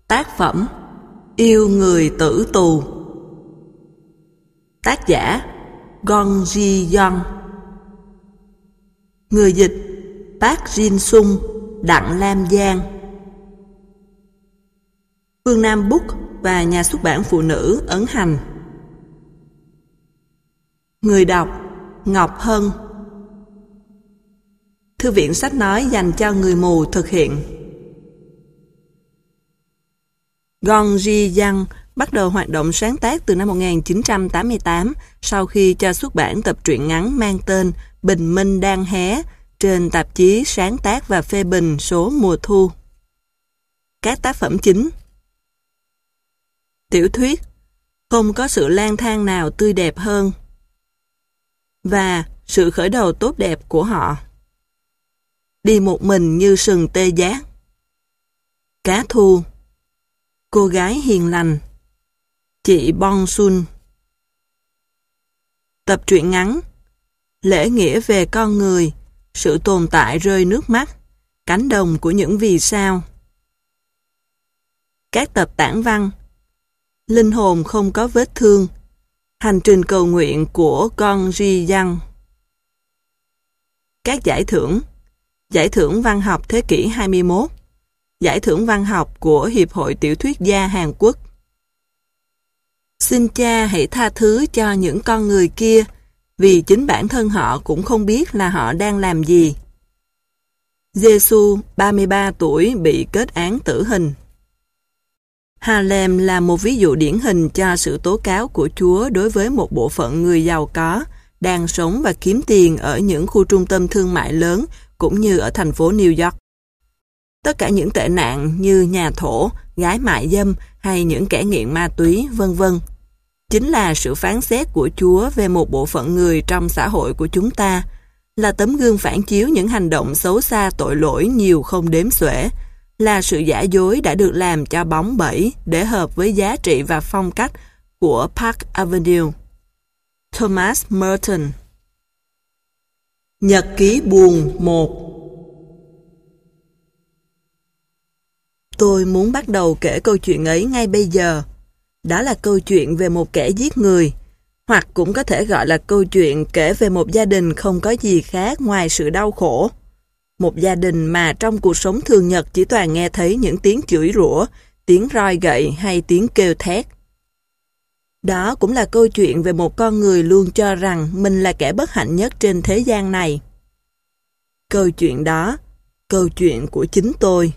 Tác phẩm Yêu người tử tù. Tác giả Gong Ji-yeon. Người dịch Park Jin-sung, Đặng Lam Giang. Phương Nam Book và nhà xuất bản Phụ Nữ ấn hành. Người đọc Ngọc Hân. Thư viện sách nói dành cho người mù thực hiện. Gong Ji-yeon bắt đầu hoạt động sáng tác từ năm 1988 sau khi cho xuất bản tập truyện ngắn mang tên Bình Minh Đang Hé trên tạp chí Sáng tác và Phê bình số mùa thu. Các tác phẩm chính: tiểu thuyết Không có sự lang thang nào tươi đẹp hơn và Sự khởi đầu tốt đẹp của họ, Đi một mình như sừng tê giác, Cá thu, Cô gái hiền lành, Chị Bon Sun. Tập truyện ngắn Lễ nghĩa về con người, Sự tồn tại rơi nước mắt, Cánh đồng của những vì sao. Các tập tản văn Linh hồn không có vết thương, Hành trình cầu nguyện của Gong Ji-yeon. Các giải thưởng: Giải thưởng văn học thế kỷ 21, Giải thưởng văn học của Hiệp hội Tiểu thuyết gia Hàn Quốc. Xin cha hãy tha thứ cho những con người kia, vì chính bản thân họ cũng không biết là họ đang làm gì. Giê-xu, 33 tuổi, bị kết án tử hình. Harlem là một ví dụ điển hình cho sự tố cáo của Chúa đối với một bộ phận người giàu có, đang sống và kiếm tiền ở những khu trung tâm thương mại lớn cũng như ở thành phố New York. Tất cả những tệ nạn như nhà thổ, gái mại dâm hay những kẻ nghiện ma túy, vân vân, chính là sự phán xét của Chúa về một bộ phận người trong xã hội của chúng ta, là tấm gương phản chiếu những hành động xấu xa tội lỗi nhiều không đếm xuể, là sự giả dối đã được làm cho bóng bẩy để hợp với giá trị và phong cách của Park Avenue. Thomas Merton. Nhật ký buồn 1. Tôi muốn bắt đầu kể câu chuyện ấy ngay bây giờ. Đó là câu chuyện về một kẻ giết người, hoặc cũng có thể gọi là câu chuyện kể về một gia đình không có gì khác ngoài sự đau khổ. Một gia đình mà trong cuộc sống thường nhật chỉ toàn nghe thấy những tiếng chửi rủa, tiếng roi gậy hay tiếng kêu thét. Đó cũng là câu chuyện về một con người luôn cho rằng mình là kẻ bất hạnh nhất trên thế gian này. Câu chuyện đó, câu chuyện của chính tôi.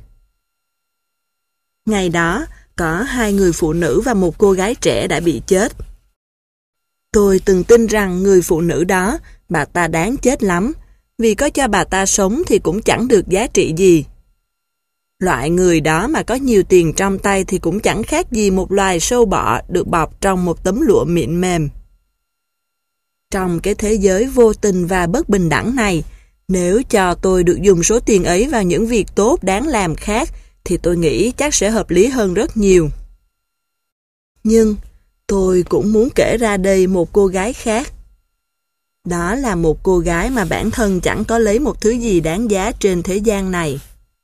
Ngày đó, có 2 người phụ nữ và một cô gái trẻ đã bị chết. Tôi từng tin rằng người phụ nữ đó, bà ta đáng chết lắm, vì có cho bà ta sống thì cũng chẳng được giá trị gì. Loại người đó mà có nhiều tiền trong tay thì cũng chẳng khác gì một loài sâu bọ được bọc trong một tấm lụa mịn mềm. Trong cái thế giới vô tình và bất bình đẳng này, nếu cho tôi được dùng số tiền ấy vào những việc tốt đáng làm khác, thì tôi nghĩ chắc sẽ hợp lý hơn rất nhiều. Nhưng tôi cũng muốn kể ra đây một cô gái khác. Đó là một cô gái mà bản thân chẳng có lấy một thứ gì đáng giá trên thế gian này.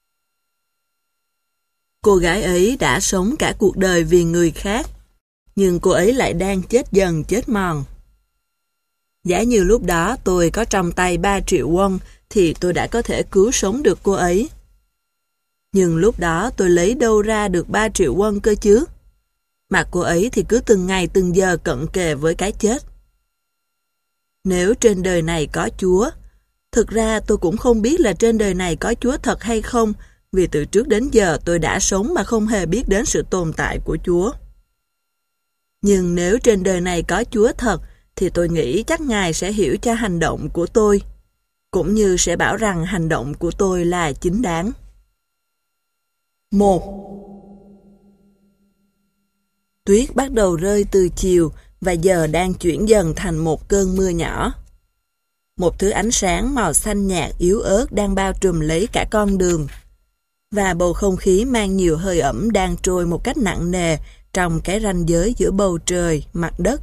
Cô gái ấy đã sống cả cuộc đời vì người khác, nhưng cô ấy lại đang chết dần chết mòn. Giả như lúc đó tôi có trong tay 3 triệu won thì tôi đã có thể cứu sống được cô ấy. Nhưng lúc đó tôi lấy đâu ra được 3 triệu won cơ chứ? Mà cô ấy thì cứ từng ngày từng giờ cận kề với cái chết. Nếu trên đời này có Chúa, thực ra tôi cũng không biết là trên đời này có Chúa thật hay không, vì từ trước đến giờ tôi đã sống mà không hề biết đến sự tồn tại của Chúa. Nhưng nếu trên đời này có Chúa thật, thì tôi nghĩ chắc Ngài sẽ hiểu cho hành động của tôi, cũng như sẽ bảo rằng hành động của tôi là chính đáng. 1. Tuyết bắt đầu rơi từ chiều và giờ đang chuyển dần thành một cơn mưa nhỏ. Một thứ ánh sáng màu xanh nhạt yếu ớt đang bao trùm lấy cả con đường, và bầu không khí mang nhiều hơi ẩm đang trôi một cách nặng nề trong cái ranh giới giữa bầu trời, mặt đất.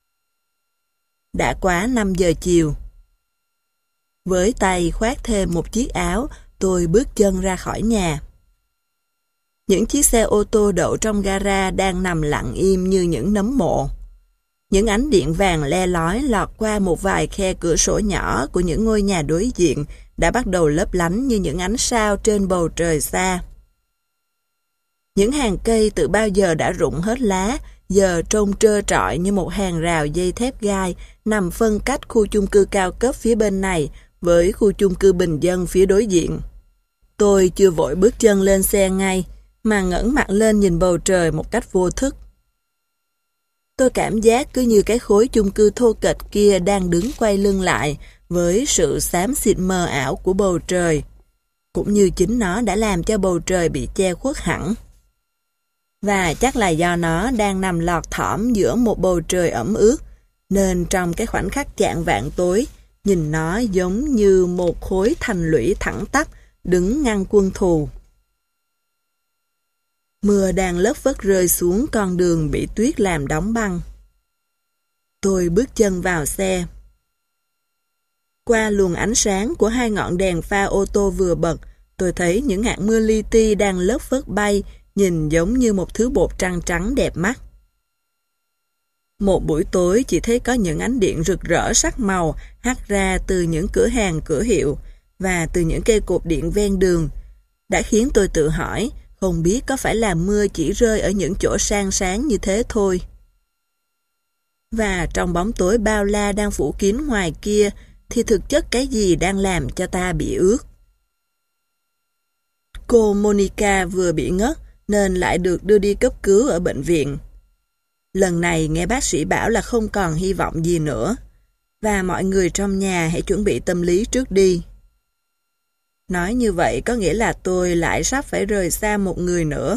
Đã quá 5 giờ chiều. Với tay khoác thêm một chiếc áo, tôi bước chân ra khỏi nhà. Những chiếc xe ô tô đậu trong gara đang nằm lặng im như những nấm mộ. Những ánh điện vàng le lói lọt qua một vài khe cửa sổ nhỏ của những ngôi nhà đối diện đã bắt đầu lấp lánh như những ánh sao trên bầu trời xa. Những hàng cây từ bao giờ đã rụng hết lá, giờ trông trơ trọi như một hàng rào dây thép gai nằm phân cách khu chung cư cao cấp phía bên này với khu chung cư bình dân phía đối diện. Tôi chưa vội bước chân lên xe ngay, mà ngẩng mặt lên nhìn bầu trời một cách vô thức. Tôi cảm giác cứ như cái khối chung cư thô kệch kia đang đứng quay lưng lại với sự xám xịt mờ ảo của bầu trời, cũng như chính nó đã làm cho bầu trời bị che khuất hẳn. Và chắc là do nó đang nằm lọt thỏm giữa một bầu trời ẩm ướt, nên trong cái khoảnh khắc chạng vạng tối, nhìn nó giống như một khối thành lũy thẳng tắp đứng ngăn quân thù. Mưa đang lất phất rơi xuống con đường bị tuyết làm đóng băng. Tôi bước chân vào xe. Qua luồng ánh sáng của hai ngọn đèn pha ô tô vừa bật, tôi thấy những hạt mưa li ti đang lất phất bay, nhìn giống như một thứ bột trắng trắng đẹp mắt. Một buổi tối chỉ thấy có những ánh điện rực rỡ sắc màu hắt ra từ những cửa hàng cửa hiệu và từ những cây cột điện ven đường, đã khiến tôi tự hỏi không biết có phải là mưa chỉ rơi ở những chỗ sang sáng như thế thôi. Và trong bóng tối bao la đang phủ kín ngoài kia thì thực chất cái gì đang làm cho ta bị ướt? Cô Monica vừa bị ngất nên lại được đưa đi cấp cứu ở bệnh viện. Lần này nghe bác sĩ bảo là không còn hy vọng gì nữa, và mọi người trong nhà hãy chuẩn bị tâm lý trước đi. Nói như vậy có nghĩa là tôi lại sắp phải rời xa một người nữa.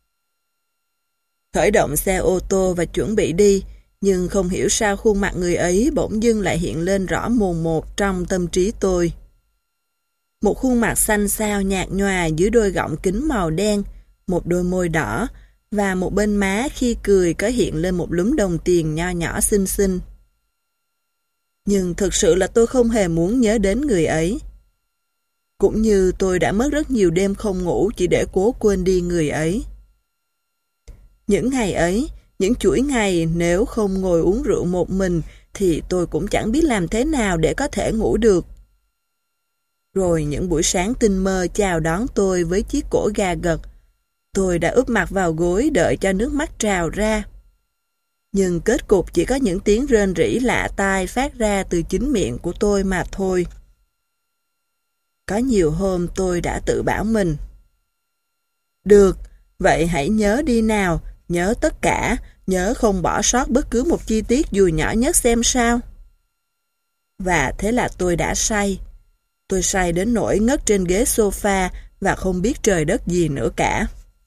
Khởi động xe ô tô và chuẩn bị đi, nhưng không hiểu sao khuôn mặt người ấy bỗng dưng lại hiện lên rõ mồn một trong tâm trí tôi. Một khuôn mặt xanh xao nhạt nhòa dưới đôi gọng kính màu đen, một đôi môi đỏ, và một bên má khi cười có hiện lên một lúm đồng tiền nho nhỏ xinh xinh. Nhưng thực sự là tôi không hề muốn nhớ đến người ấy. Cũng như tôi đã mất rất nhiều đêm không ngủ chỉ để cố quên đi người ấy. Những ngày ấy, những chuỗi ngày nếu không ngồi uống rượu một mình thì tôi cũng chẳng biết làm thế nào để có thể ngủ được. Rồi những buổi sáng tinh mơ chào đón tôi với chiếc cổ gà gật. Tôi đã úp mặt vào gối đợi cho nước mắt trào ra. Nhưng kết cục chỉ có những tiếng rên rỉ lạ tai phát ra từ chính miệng của tôi mà thôi. Có nhiều hôm tôi đã tự bảo mình. Được, vậy hãy nhớ đi nào, nhớ tất cả, nhớ không bỏ sót bất cứ một chi tiết dù nhỏ nhất xem sao. Và thế là tôi đã say. Tôi say đến nỗi ngất trên ghế sofa và không biết trời đất gì nữa cả.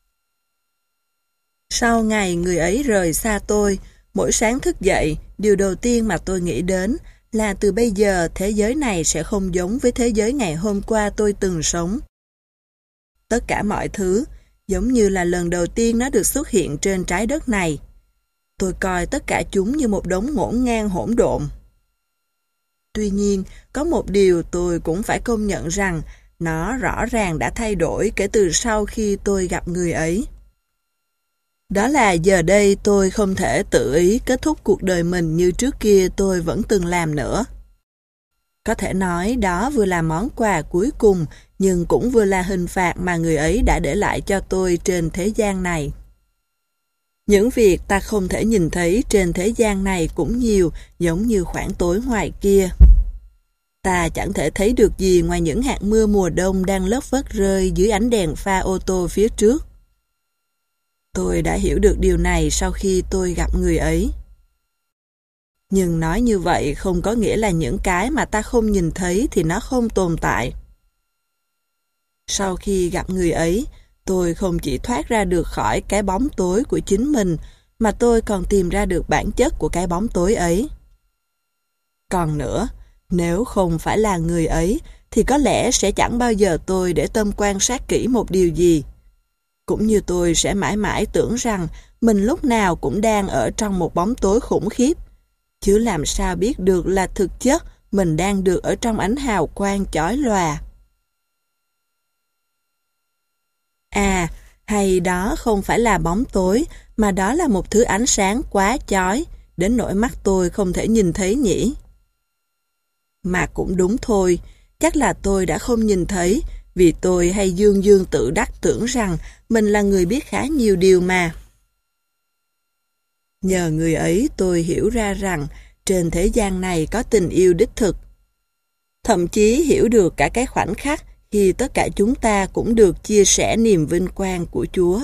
Sau ngày người ấy rời xa tôi, mỗi sáng thức dậy, điều đầu tiên mà tôi nghĩ đến là từ bây giờ thế giới này sẽ không giống với thế giới ngày hôm qua tôi từng sống. Tất cả mọi thứ, giống như là lần đầu tiên nó được xuất hiện trên trái đất này. Tôi coi tất cả chúng như một đống ngổn ngang hỗn độn. Tuy nhiên, có một điều tôi cũng phải công nhận rằng nó rõ ràng đã thay đổi kể từ sau khi tôi gặp người ấy. Đó là giờ đây tôi không thể tự ý kết thúc cuộc đời mình như trước kia tôi vẫn từng làm nữa. Có thể nói đó vừa là món quà cuối cùng nhưng cũng vừa là hình phạt mà người ấy đã để lại cho tôi trên thế gian này. Những việc ta không thể nhìn thấy trên thế gian này cũng nhiều, giống như khoảng tối ngoài kia. Ta chẳng thể thấy được gì ngoài những hạt mưa mùa đông đang lất phất rơi dưới ánh đèn pha ô tô phía trước. Tôi đã hiểu được điều này sau khi tôi gặp người ấy. Nhưng nói như vậy không có nghĩa là những cái mà ta không nhìn thấy thì nó không tồn tại. Sau khi gặp người ấy, tôi không chỉ thoát ra được khỏi cái bóng tối của chính mình, mà tôi còn tìm ra được bản chất của cái bóng tối ấy. Còn nữa, nếu không phải là người ấy, thì có lẽ sẽ chẳng bao giờ tôi để tâm quan sát kỹ một điều gì. Cũng như tôi sẽ mãi mãi tưởng rằng mình lúc nào cũng đang ở trong một bóng tối khủng khiếp, chứ làm sao biết được là thực chất mình đang được ở trong ánh hào quang chói lòa. À, Hay đó không phải là bóng tối, mà đó là một thứ ánh sáng quá chói, đến nỗi mắt tôi không thể nhìn thấy nhỉ? Mà cũng đúng thôi, chắc là tôi đã không nhìn thấy, vì tôi hay dương dương tự đắc tưởng rằng mình là người biết khá nhiều điều mà. Nhờ người ấy tôi hiểu ra rằng trên thế gian này có tình yêu đích thực. Thậm chí hiểu được cả cái khoảnh khắc khi tất cả chúng ta cũng được chia sẻ niềm vinh quang của Chúa.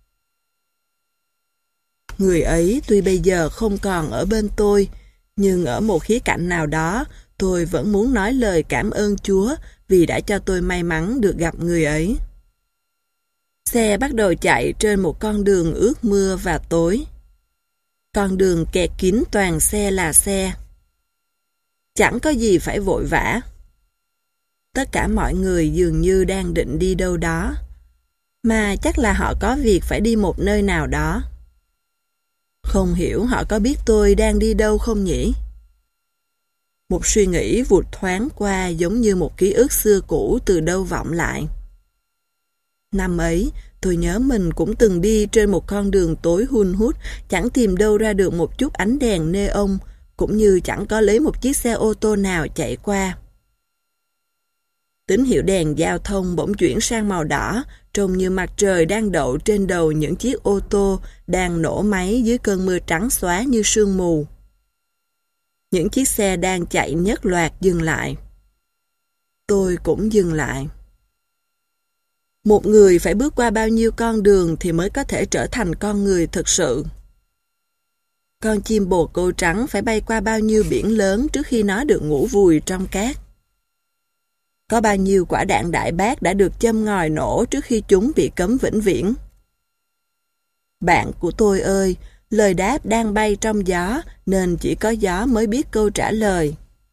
Người ấy tuy bây giờ không còn ở bên tôi, nhưng ở một khía cạnh nào đó, tôi vẫn muốn nói lời cảm ơn Chúa vì đã cho tôi may mắn được gặp người ấy. Xe bắt đầu chạy trên một con đường ướt mưa và tối. Con đường kẹt kín toàn xe là xe. Chẳng có gì phải vội vã. Tất cả mọi người dường như đang định đi đâu đó, mà chắc là họ có việc phải đi một nơi nào đó. Không hiểu họ có biết tôi đang đi đâu không nhỉ? Một suy nghĩ vụt thoáng qua giống như một ký ức xưa cũ từ đâu vọng lại. Năm ấy, tôi nhớ mình cũng từng đi trên một con đường tối hun hút, chẳng tìm đâu ra được một chút ánh đèn neon, cũng như chẳng có lấy một chiếc xe ô tô nào chạy qua. Tín hiệu đèn giao thông bỗng chuyển sang màu đỏ, trông như mặt trời đang đậu trên đầu những chiếc ô tô đang nổ máy dưới cơn mưa trắng xóa như sương mù. Những chiếc xe đang chạy nhất loạt dừng lại. Tôi cũng dừng lại. Một người phải bước qua bao nhiêu con đường thì mới có thể trở thành con người thực sự? Con chim bồ câu trắng phải bay qua bao nhiêu biển lớn trước khi nó được ngủ vùi trong cát? Có bao nhiêu quả đạn đại bác đã được châm ngòi nổ trước khi chúng bị cấm vĩnh viễn? Bạn của tôi ơi, lời đáp đang bay trong gió nên chỉ có gió mới biết câu trả lời.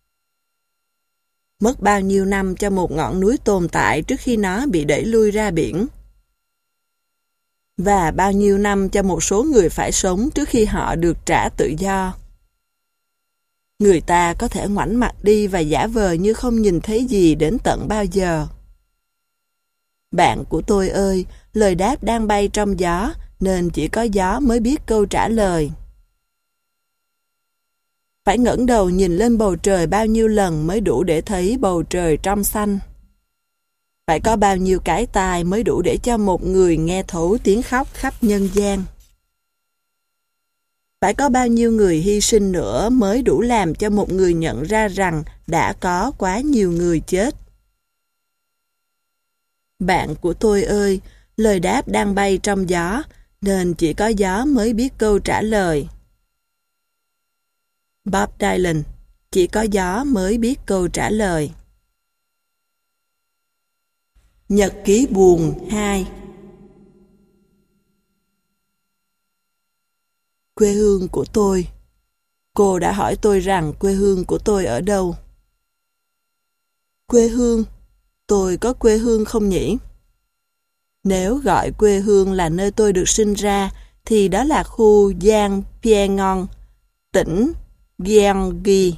Mất bao nhiêu năm cho một ngọn núi tồn tại trước khi nó bị đẩy lui ra biển? Và bao nhiêu năm cho một số người phải sống trước khi họ được trả tự do? Người ta có thể ngoảnh mặt đi và giả vờ như không nhìn thấy gì đến tận bao giờ? Bạn của tôi ơi, lời đáp đang bay trong gió nên chỉ có gió mới biết câu trả lời. Phải ngẩng đầu nhìn lên bầu trời bao nhiêu lần mới đủ để thấy bầu trời trong xanh? Phải có bao nhiêu cái tai mới đủ để cho một người nghe thấu tiếng khóc khắp nhân gian? Phải có bao nhiêu người hy sinh nữa mới đủ làm cho một người nhận ra rằng đã có quá nhiều người chết? Bạn của tôi ơi, lời đáp đang bay trong gió, nên chỉ có gió mới biết câu trả lời. Bob Dylan, chỉ có gió mới biết câu trả lời. Nhật ký buồn 2. Quê hương của tôi. Cô đã hỏi tôi rằng quê hương của tôi ở đâu. Quê hương? Tôi có quê hương không nhỉ? Nếu gọi quê hương là nơi tôi được sinh ra, thì đó là khu Giang-Pyongon, tỉnh Gyeonggi.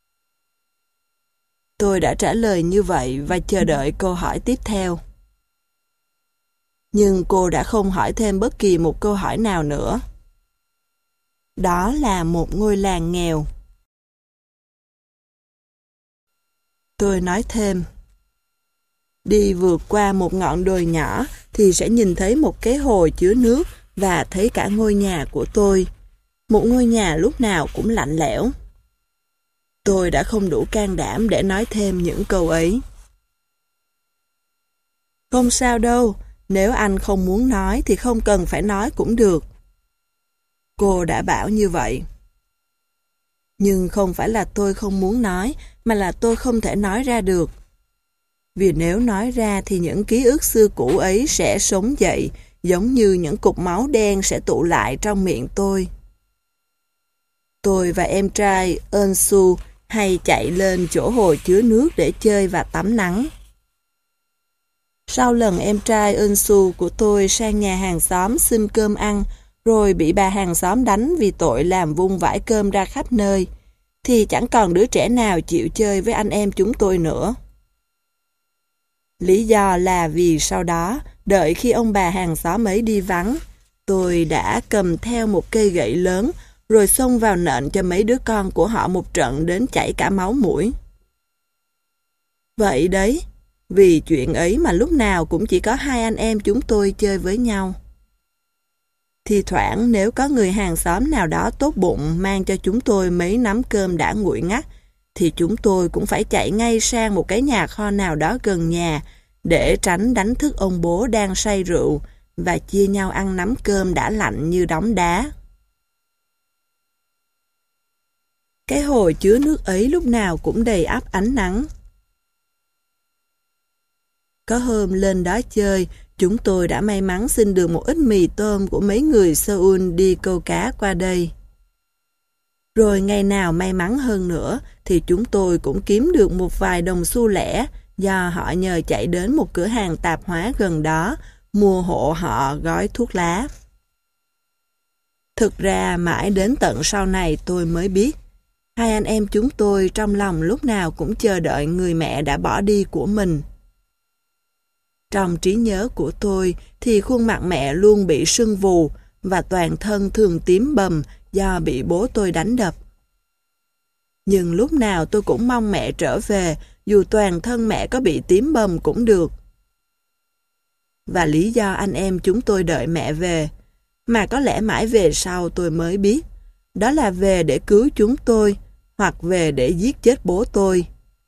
Tôi đã trả lời như vậy và chờ đợi câu hỏi tiếp theo. Nhưng cô đã không hỏi thêm bất kỳ một câu hỏi nào nữa. Đó là một ngôi làng nghèo. Tôi nói thêm. Đi vượt qua một ngọn đồi nhỏ thì sẽ nhìn thấy một cái hồ chứa nước và thấy cả ngôi nhà của tôi. Một ngôi nhà lúc nào cũng lạnh lẽo. Tôi đã không đủ can đảm để nói thêm những câu ấy. Không sao đâu, nếu anh không muốn nói thì không cần phải nói cũng được. Cô đã bảo như vậy. Nhưng không phải là tôi không muốn nói, mà là tôi không thể nói ra được. Vì nếu nói ra thì những ký ức xưa cũ ấy sẽ sống dậy, giống như những cục máu đen sẽ tụ lại trong miệng tôi. Tôi và em trai Eunsu hay chạy lên chỗ hồ chứa nước để chơi và tắm nắng. Sau lần em trai Eunsu của tôi sang nhà hàng xóm xin cơm ăn, rồi bị bà hàng xóm đánh vì tội làm vung vãi cơm ra khắp nơi, thì chẳng còn đứa trẻ nào chịu chơi với anh em chúng tôi nữa. Lý do là vì sau đó, đợi khi ông bà hàng xóm ấy đi vắng, tôi đã cầm theo một cây gậy lớn rồi xông vào nện cho mấy đứa con của họ một trận đến chảy cả máu mũi. Vậy đấy, vì chuyện ấy mà lúc nào cũng chỉ có hai anh em chúng tôi chơi với nhau. Thì thoảng nếu có người hàng xóm nào đó tốt bụng mang cho chúng tôi mấy nắm cơm đã nguội ngắt, thì chúng tôi cũng phải chạy ngay sang một cái nhà kho nào đó gần nhà để tránh đánh thức ông bố đang say rượu và chia nhau ăn nắm cơm đã lạnh như đóng đá. Cái hồ chứa nước ấy lúc nào cũng đầy ắp ánh nắng. Có hôm lên đó chơi, chúng tôi đã may mắn xin được một ít mì tôm của mấy người Seoul đi câu cá qua đây. Rồi ngày nào may mắn hơn nữa thì chúng tôi cũng kiếm được một vài đồng xu lẻ do họ nhờ chạy đến một cửa hàng tạp hóa gần đó mua hộ họ gói thuốc lá. Thực ra mãi đến tận sau này tôi mới biết, hai anh em chúng tôi trong lòng lúc nào cũng chờ đợi người mẹ đã bỏ đi của mình. Trong trí nhớ của tôi thì khuôn mặt mẹ luôn bị sưng vù và toàn thân thường tím bầm do bị bố tôi đánh đập. Nhưng lúc nào tôi cũng mong mẹ trở về, dù toàn thân mẹ có bị tím bầm cũng được. Và lý do anh em chúng tôi đợi mẹ về, mà có lẽ mãi về sau tôi mới biết, đó là về để cứu chúng tôi, hoặc về để giết chết bố tôi.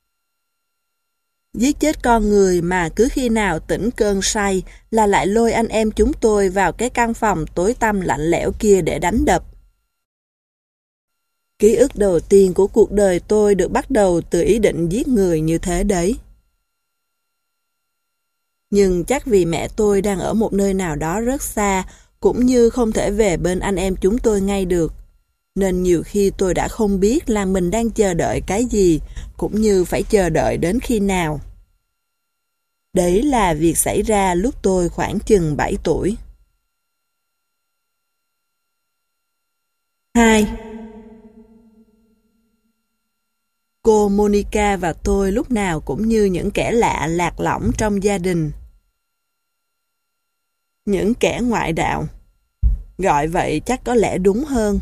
Giết chết con người mà cứ khi nào tỉnh cơn say là lại lôi anh em chúng tôi vào cái căn phòng tối tăm lạnh lẽo kia để đánh đập. Ký ức đầu tiên của cuộc đời tôi được bắt đầu từ ý định giết người như thế đấy. Nhưng chắc vì mẹ tôi đang ở một nơi nào đó rất xa, cũng như không thể về bên anh em chúng tôi ngay được, nên nhiều khi tôi đã không biết là mình đang chờ đợi cái gì, cũng như phải chờ đợi đến khi nào. Đấy là việc xảy ra lúc tôi khoảng chừng 7 tuổi. 2. Cô Monica và tôi lúc nào cũng như những kẻ lạ lạc lõng trong gia đình. Những kẻ ngoại đạo. Gọi vậy chắc có lẽ đúng hơn.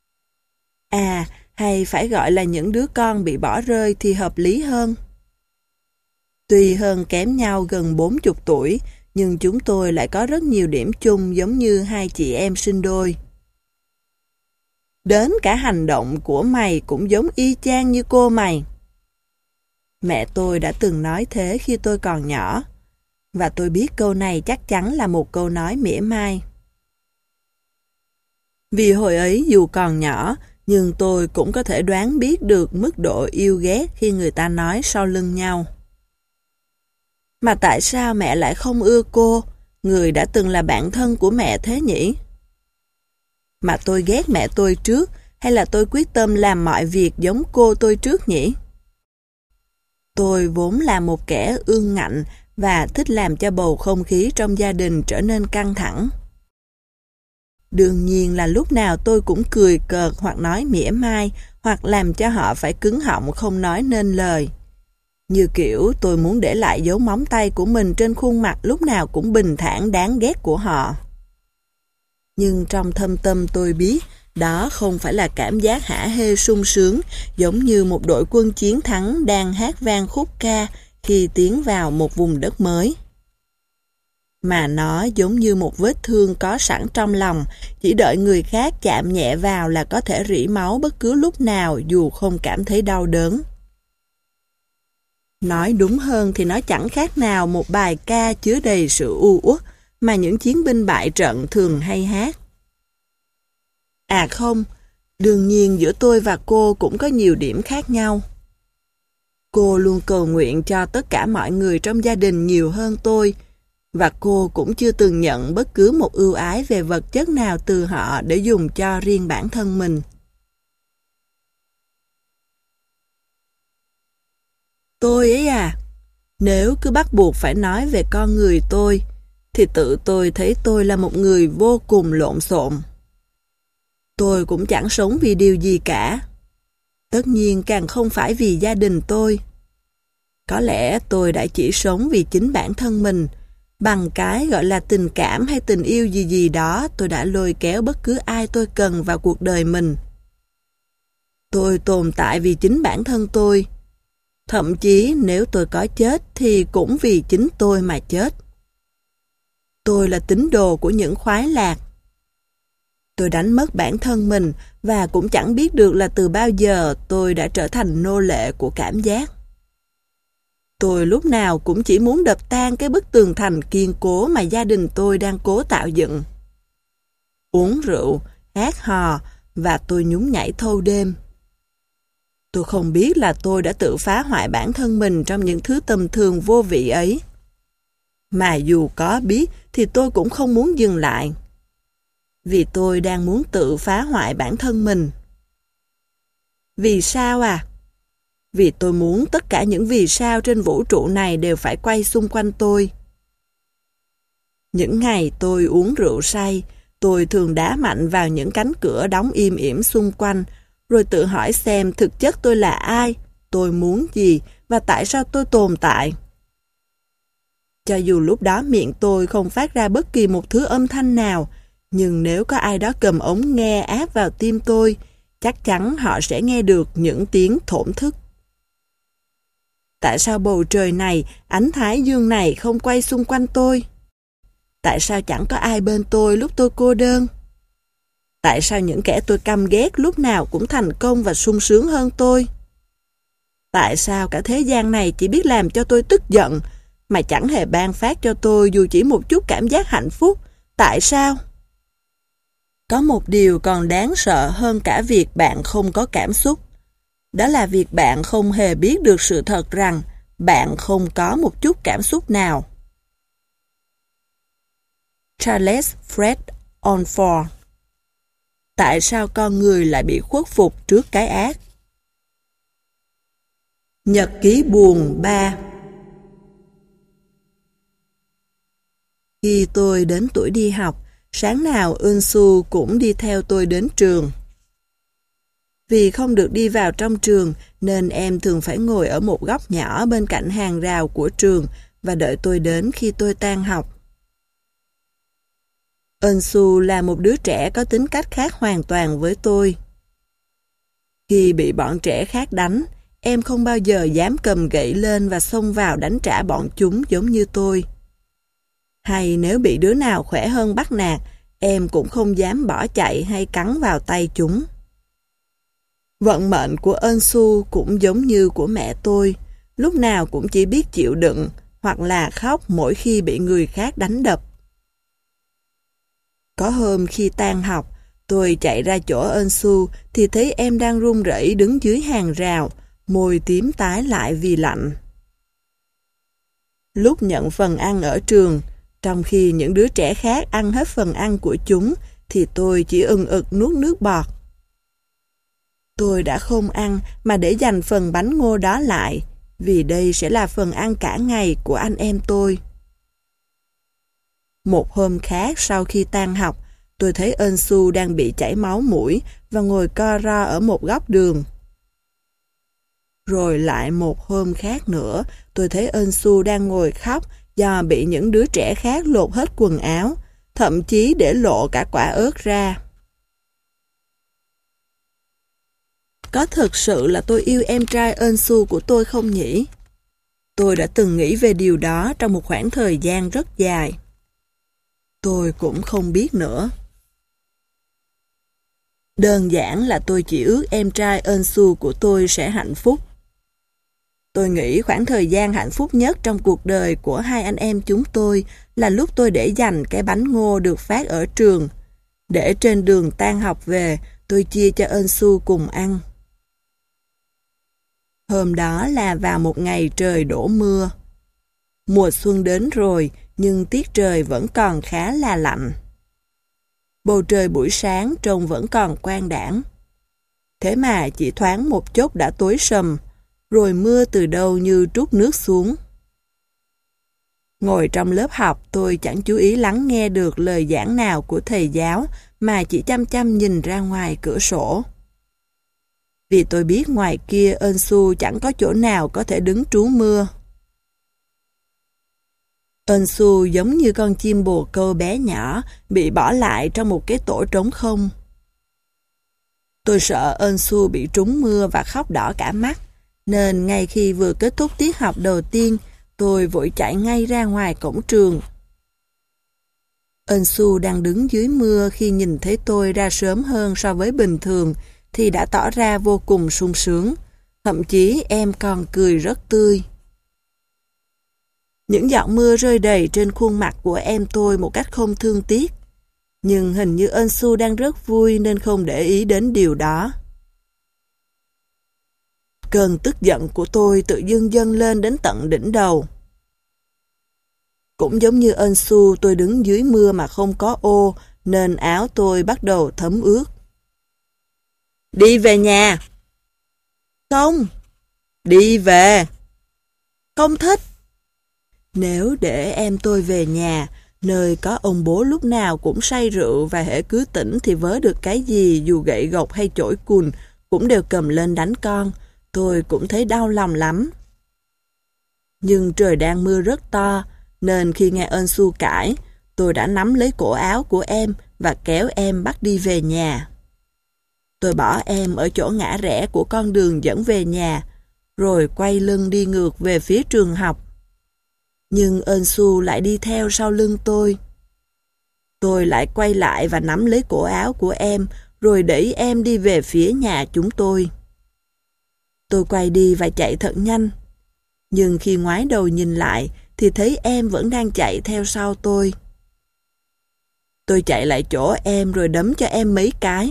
Hay phải gọi là những đứa con bị bỏ rơi thì hợp lý hơn. Tuy hơn kém nhau gần 40 tuổi, nhưng chúng tôi lại có rất nhiều điểm chung giống như hai chị em sinh đôi. Đến cả hành động của mày cũng giống y chang như cô mày. Mẹ tôi đã từng nói thế khi tôi còn nhỏ, và tôi biết câu này chắc chắn là một câu nói mỉa mai. Vì hồi ấy dù còn nhỏ, nhưng tôi cũng có thể đoán biết được mức độ yêu ghét khi người ta nói sau lưng nhau. Mà tại sao mẹ lại không ưa cô, người đã từng là bạn thân của mẹ thế nhỉ? Mà tôi ghét mẹ tôi trước, hay là tôi quyết tâm làm mọi việc giống cô tôi trước nhỉ? Tôi vốn là một kẻ ương ngạnh và thích làm cho bầu không khí trong gia đình trở nên căng thẳng. Đương nhiên là lúc nào tôi cũng cười cợt hoặc nói mỉa mai, hoặc làm cho họ phải cứng họng không nói nên lời. Như kiểu tôi muốn để lại dấu móng tay của mình trên khuôn mặt lúc nào cũng bình thản đáng ghét của họ. Nhưng trong thâm tâm tôi biết, đó không phải là cảm giác hả hê sung sướng, giống như một đội quân chiến thắng đang hát vang khúc ca khi tiến vào một vùng đất mới. Mà nó giống như một vết thương có sẵn trong lòng, chỉ đợi người khác chạm nhẹ vào là có thể rỉ máu bất cứ lúc nào dù không cảm thấy đau đớn. Nói đúng hơn thì nó chẳng khác nào một bài ca chứa đầy sự u uất mà những chiến binh bại trận thường hay hát. Không, đương nhiên giữa tôi và cô cũng có nhiều điểm khác nhau. Cô luôn cầu nguyện cho tất cả mọi người trong gia đình nhiều hơn tôi, và cô cũng chưa từng nhận bất cứ một ưu ái về vật chất nào từ họ để dùng cho riêng bản thân mình. Tôi ấy nếu cứ bắt buộc phải nói về con người tôi, thì tự tôi thấy tôi là một người vô cùng lộn xộn. Tôi cũng chẳng sống vì điều gì cả. Tất nhiên càng không phải vì gia đình tôi. Có lẽ tôi đã chỉ sống vì chính bản thân mình. Bằng cái gọi là tình cảm hay tình yêu gì gì đó, tôi đã lôi kéo bất cứ ai tôi cần vào cuộc đời mình. Tôi tồn tại vì chính bản thân tôi. Thậm chí nếu tôi có chết thì cũng vì chính tôi mà chết. Tôi là tín đồ của những khoái lạc. Tôi đánh mất bản thân mình và cũng chẳng biết được là từ bao giờ tôi đã trở thành nô lệ của cảm giác. Tôi lúc nào cũng chỉ muốn đập tan cái bức tường thành kiên cố mà gia đình tôi đang cố tạo dựng. Uống rượu, hát hò và tôi nhún nhảy thâu đêm. Tôi không biết là tôi đã tự phá hoại bản thân mình trong những thứ tầm thường vô vị ấy. Mà dù có biết thì tôi cũng không muốn dừng lại. Vì tôi đang muốn tự phá hoại bản thân mình. Vì sao à? Vì tôi muốn tất cả những vì sao trên vũ trụ này đều phải quay xung quanh tôi. Những ngày tôi uống rượu say, tôi thường đá mạnh vào những cánh cửa đóng im ỉm xung quanh, rồi tự hỏi xem thực chất tôi là ai, tôi muốn gì và tại sao tôi tồn tại. Cho dù lúc đó miệng tôi không phát ra bất kỳ một thứ âm thanh nào, nhưng nếu có ai đó cầm ống nghe áp vào tim tôi, chắc chắn họ sẽ nghe được những tiếng thổn thức. Tại sao bầu trời này, ánh thái dương này không quay xung quanh tôi? Tại sao chẳng có ai bên tôi lúc tôi cô đơn? Tại sao những kẻ tôi căm ghét lúc nào cũng thành công và sung sướng hơn tôi? Tại sao cả thế gian này chỉ biết làm cho tôi tức giận, mà chẳng hề ban phát cho tôi dù chỉ một chút cảm giác hạnh phúc? Tại sao? Có một điều còn đáng sợ hơn cả việc bạn không có cảm xúc. Đó là việc bạn không hề biết được sự thật rằng bạn không có một chút cảm xúc nào. Charles Fred Onford. Tại sao con người lại bị khuất phục trước cái ác? Nhật ký buồn 3. Khi tôi đến tuổi đi học, sáng nào Eunsu cũng đi theo tôi đến trường. Vì không được đi vào trong trường nên em thường phải ngồi ở một góc nhỏ bên cạnh hàng rào của trường và đợi tôi đến khi tôi tan học. Eunsu là một đứa trẻ có tính cách khác hoàn toàn với tôi. Khi bị bọn trẻ khác đánh, em không bao giờ dám cầm gậy lên và xông vào đánh trả bọn chúng giống như tôi. Hay nếu bị đứa nào khỏe hơn bắt nạt, em cũng không dám bỏ chạy hay cắn vào tay chúng. Vận mệnh của Eunsu cũng giống như của mẹ tôi, lúc nào cũng chỉ biết chịu đựng hoặc là khóc mỗi khi bị người khác đánh đập. Có hôm khi tan học, tôi chạy ra chỗ Eunsu thì thấy em đang run rẩy đứng dưới hàng rào, môi tím tái lại vì lạnh. Lúc nhận phần ăn ở trường, trong khi những đứa trẻ khác ăn hết phần ăn của chúng, thì tôi chỉ ừng ực nuốt nước bọt. Tôi đã không ăn mà để dành phần bánh ngô đó lại, vì đây sẽ là phần ăn cả ngày của anh em tôi. Một hôm khác sau khi tan học, tôi thấy Eunsu đang bị chảy máu mũi và ngồi co ro ở một góc đường. Rồi lại một hôm khác nữa, tôi thấy Eunsu đang ngồi khóc do bị những đứa trẻ khác lột hết quần áo, thậm chí để lộ cả quả ớt ra. Có thực sự là tôi yêu em trai Eunsu của tôi không nhỉ? Tôi đã từng nghĩ về điều đó trong một khoảng thời gian rất dài. Tôi cũng không biết nữa. Đơn giản là tôi chỉ ước em trai Eunsu của tôi sẽ hạnh phúc. Tôi nghĩ khoảng thời gian hạnh phúc nhất trong cuộc đời của hai anh em chúng tôi là lúc tôi để dành cái bánh ngô được phát ở trường, để trên đường tan học về tôi chia cho Eunsu cùng ăn. Hôm đó là vào một ngày trời đổ mưa. Mùa xuân đến rồi, nhưng tiết trời vẫn còn khá là lạnh. Bầu trời buổi sáng trông vẫn còn quang đãng. Thế mà chỉ thoáng một chốc đã tối sầm, rồi mưa từ đâu như trút nước xuống. Ngồi trong lớp học, tôi chẳng chú ý lắng nghe được lời giảng nào của thầy giáo, mà chỉ chăm chăm nhìn ra ngoài cửa sổ. Vì tôi biết ngoài kia Eunsu chẳng có chỗ nào có thể đứng trú mưa. Eunsu giống như con chim bồ câu bé nhỏ bị bỏ lại trong một cái tổ trống không. Tôi sợ Eunsu bị trúng mưa và khóc đỏ cả mắt, nên ngay khi vừa kết thúc tiết học đầu tiên, tôi vội chạy ngay ra ngoài cổng trường. Eunsu đang đứng dưới mưa khi nhìn thấy tôi ra sớm hơn so với bình thường thì đã tỏ ra vô cùng sung sướng, thậm chí em còn cười rất tươi. Những giọt mưa rơi đầy trên khuôn mặt của em tôi một cách không thương tiếc, nhưng hình như Eunsu đang rất vui nên không để ý đến điều đó. Cơn tức giận của tôi tự dưng dâng lên đến tận đỉnh đầu. Cũng giống như Eunsu, tôi đứng dưới mưa mà không có ô, nên áo tôi bắt đầu thấm ướt. Đi về nhà. Không. Đi về. Không thích. Nếu để em tôi về nhà, nơi có ông bố lúc nào cũng say rượu và hễ cứ tỉnh thì vớ được cái gì dù gậy gộc hay chổi cùn cũng đều cầm lên đánh con, tôi cũng thấy đau lòng lắm. Nhưng trời đang mưa rất to, nên khi nghe Eunsu cãi, tôi đã nắm lấy cổ áo của em và kéo em bắt đi về nhà. Tôi bỏ em ở chỗ ngã rẽ của con đường dẫn về nhà, rồi quay lưng đi ngược về phía trường học. Nhưng Eunsu lại đi theo sau lưng tôi. Tôi lại quay lại và nắm lấy cổ áo của em, rồi đẩy em đi về phía nhà chúng tôi. Tôi quay đi và chạy thật nhanh. Nhưng khi ngoái đầu nhìn lại, thì thấy em vẫn đang chạy theo sau tôi. Tôi chạy lại chỗ em rồi đấm cho em mấy cái.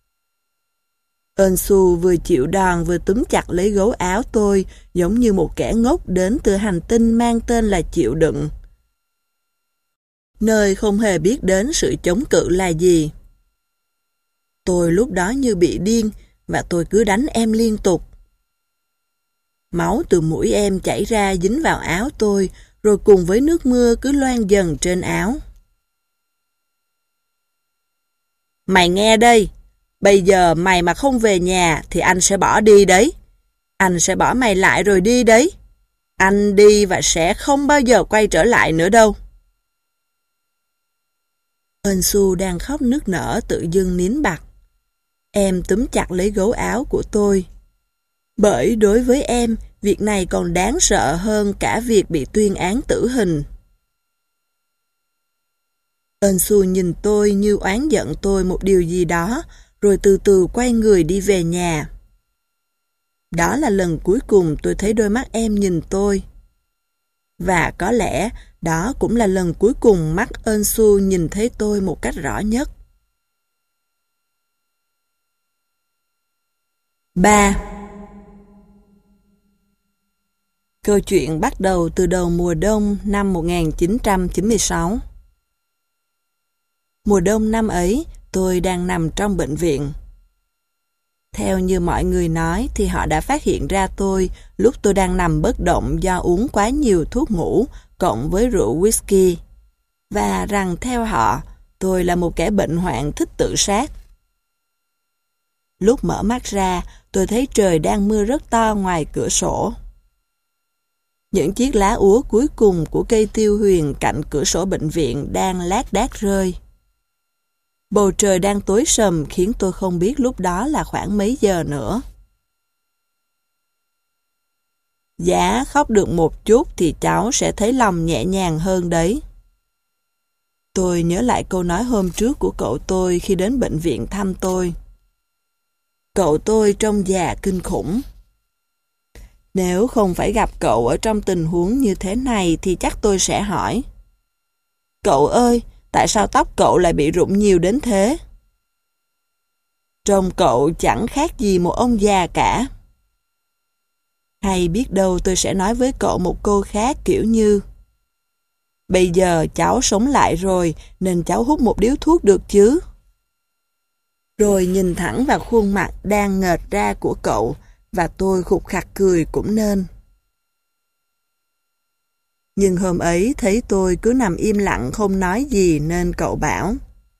Eunsu vừa chịu đòn vừa túm chặt lấy gấu áo tôi, giống như một kẻ ngốc đến từ hành tinh mang tên là chịu đựng, nơi không hề biết đến sự chống cự là gì. Tôi lúc đó như bị điên và tôi cứ đánh em liên tục. Máu từ mũi em chảy ra dính vào áo tôi, rồi cùng với nước mưa cứ loang dần trên áo. Mày nghe đây, bây giờ mày mà không về nhà thì anh sẽ bỏ đi đấy. Anh sẽ bỏ mày lại rồi đi đấy. Anh đi và sẽ không bao giờ quay trở lại nữa đâu. Eunsu đang khóc nức nở tự dưng nín bặt. Em túm chặt lấy gấu áo của tôi. Bởi đối với em, việc này còn đáng sợ hơn cả việc bị tuyên án tử hình. Eunsu nhìn tôi như oán giận tôi một điều gì đó, rồi từ từ quay người đi về nhà. Đó là lần cuối cùng tôi thấy đôi mắt em nhìn tôi. Và có lẽ đó cũng là lần cuối cùng mắt Eunsu nhìn thấy tôi một cách rõ nhất. 3. Câu chuyện bắt đầu từ đầu mùa đông năm 1996. Mùa đông năm ấy, tôi đang nằm trong bệnh viện. Theo như mọi người nói thì họ đã phát hiện ra tôi lúc tôi đang nằm bất động do uống quá nhiều thuốc ngủ cộng với rượu whisky, và rằng theo họ, tôi là một kẻ bệnh hoạn thích tự sát. Lúc mở mắt ra, tôi thấy trời đang mưa rất to ngoài cửa sổ. Những chiếc lá úa cuối cùng của cây tiêu huyền cạnh cửa sổ bệnh viện đang lác đác rơi. Bầu trời đang tối sầm khiến tôi không biết lúc đó là khoảng mấy giờ nữa. Dạ, khóc được một chút thì cháu sẽ thấy lòng nhẹ nhàng hơn đấy. Tôi nhớ lại câu nói hôm trước của cậu tôi khi đến bệnh viện thăm tôi. Cậu tôi trông già kinh khủng. Nếu không phải gặp cậu ở trong tình huống như thế này thì chắc tôi sẽ hỏi: Cậu ơi, tại sao tóc cậu lại bị rụng nhiều đến thế? Trông cậu chẳng khác gì một ông già cả. Hay biết đâu tôi sẽ nói với cậu một câu khác kiểu như: Bây giờ cháu sống lại rồi nên cháu hút một điếu thuốc được chứ? Rồi nhìn thẳng vào khuôn mặt đang nghệt ra của cậu và tôi khục khặc cười cũng nên. Nhưng hôm ấy thấy tôi cứ nằm im lặng không nói gì nên cậu bảo: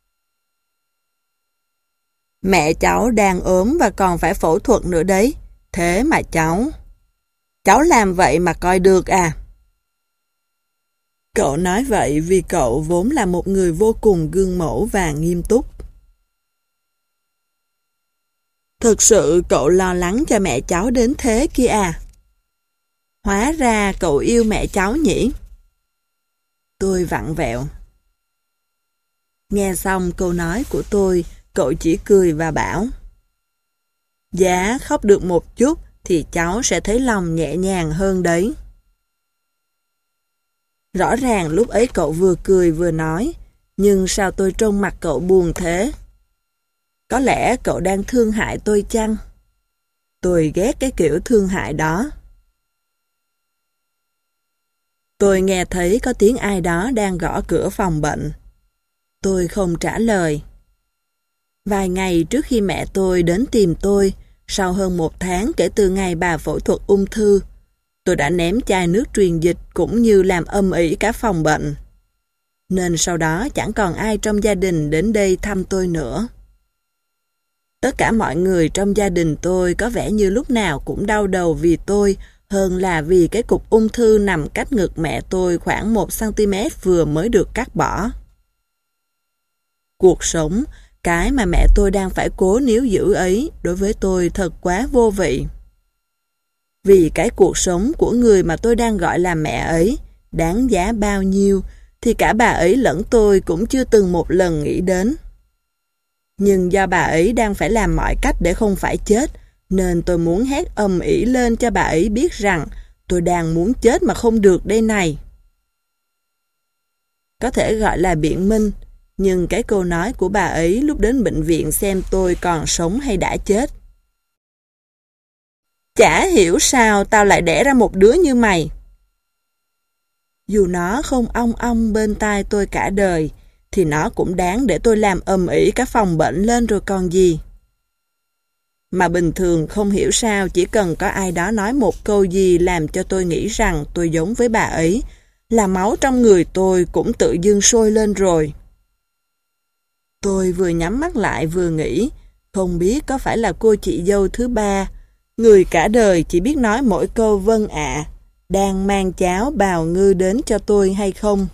Mẹ cháu đang ốm và còn phải phẫu thuật nữa đấy. Thế mà cháu làm vậy mà coi được à? Cậu nói vậy vì cậu vốn là một người vô cùng gương mẫu và nghiêm túc. Thực sự cậu lo lắng cho mẹ cháu đến thế kia à? Hóa ra cậu yêu mẹ cháu nhỉ? Tôi vặn vẹo. Nghe xong câu nói của tôi, cậu chỉ cười và bảo: Dạ, khóc được một chút thì cháu sẽ thấy lòng nhẹ nhàng hơn đấy. Rõ ràng lúc ấy cậu vừa cười vừa nói, nhưng sao tôi trông mặt cậu buồn thế? Có lẽ cậu đang thương hại tôi chăng? Tôi ghét cái kiểu thương hại đó. Tôi nghe thấy có tiếng ai đó đang gõ cửa phòng bệnh. Tôi không trả lời. Vài ngày trước khi mẹ tôi đến tìm tôi, sau hơn 1 tháng kể từ ngày bà phẫu thuật ung thư, tôi đã ném chai nước truyền dịch cũng như làm âm ỉ cả phòng bệnh. Nên sau đó chẳng còn ai trong gia đình đến đây thăm tôi nữa. Tất cả mọi người trong gia đình tôi có vẻ như lúc nào cũng đau đầu vì tôi hơn là vì cái cục ung thư nằm cách ngực mẹ tôi khoảng 1 cm vừa mới được cắt bỏ. Cuộc sống, cái mà mẹ tôi đang phải cố níu giữ ấy, đối với tôi thật quá vô vị. Vì cái cuộc sống của người mà tôi đang gọi là mẹ ấy đáng giá bao nhiêu thì cả bà ấy lẫn tôi cũng chưa từng một lần nghĩ đến. Nhưng do bà ấy đang phải làm mọi cách để không phải chết, nên tôi muốn hét ầm ĩ lên cho bà ấy biết rằng tôi đang muốn chết mà không được đây này. Có thể gọi là biện minh, nhưng cái câu nói của bà ấy lúc đến bệnh viện xem tôi còn sống hay đã chết. Chả hiểu sao tao lại đẻ ra một đứa như mày. Dù nó không ong ong bên tai tôi cả đời, thì nó cũng đáng để tôi làm ầm ĩ cả phòng bệnh lên rồi còn gì. Mà bình thường không hiểu sao chỉ cần có ai đó nói một câu gì làm cho tôi nghĩ rằng tôi giống với bà ấy, là máu trong người tôi cũng tự dưng sôi lên rồi. Tôi vừa nhắm mắt lại vừa nghĩ, không biết có phải là cô chị dâu thứ ba, người cả đời chỉ biết nói mỗi câu vâng ạ, đang mang cháo bào ngư đến cho tôi hay không.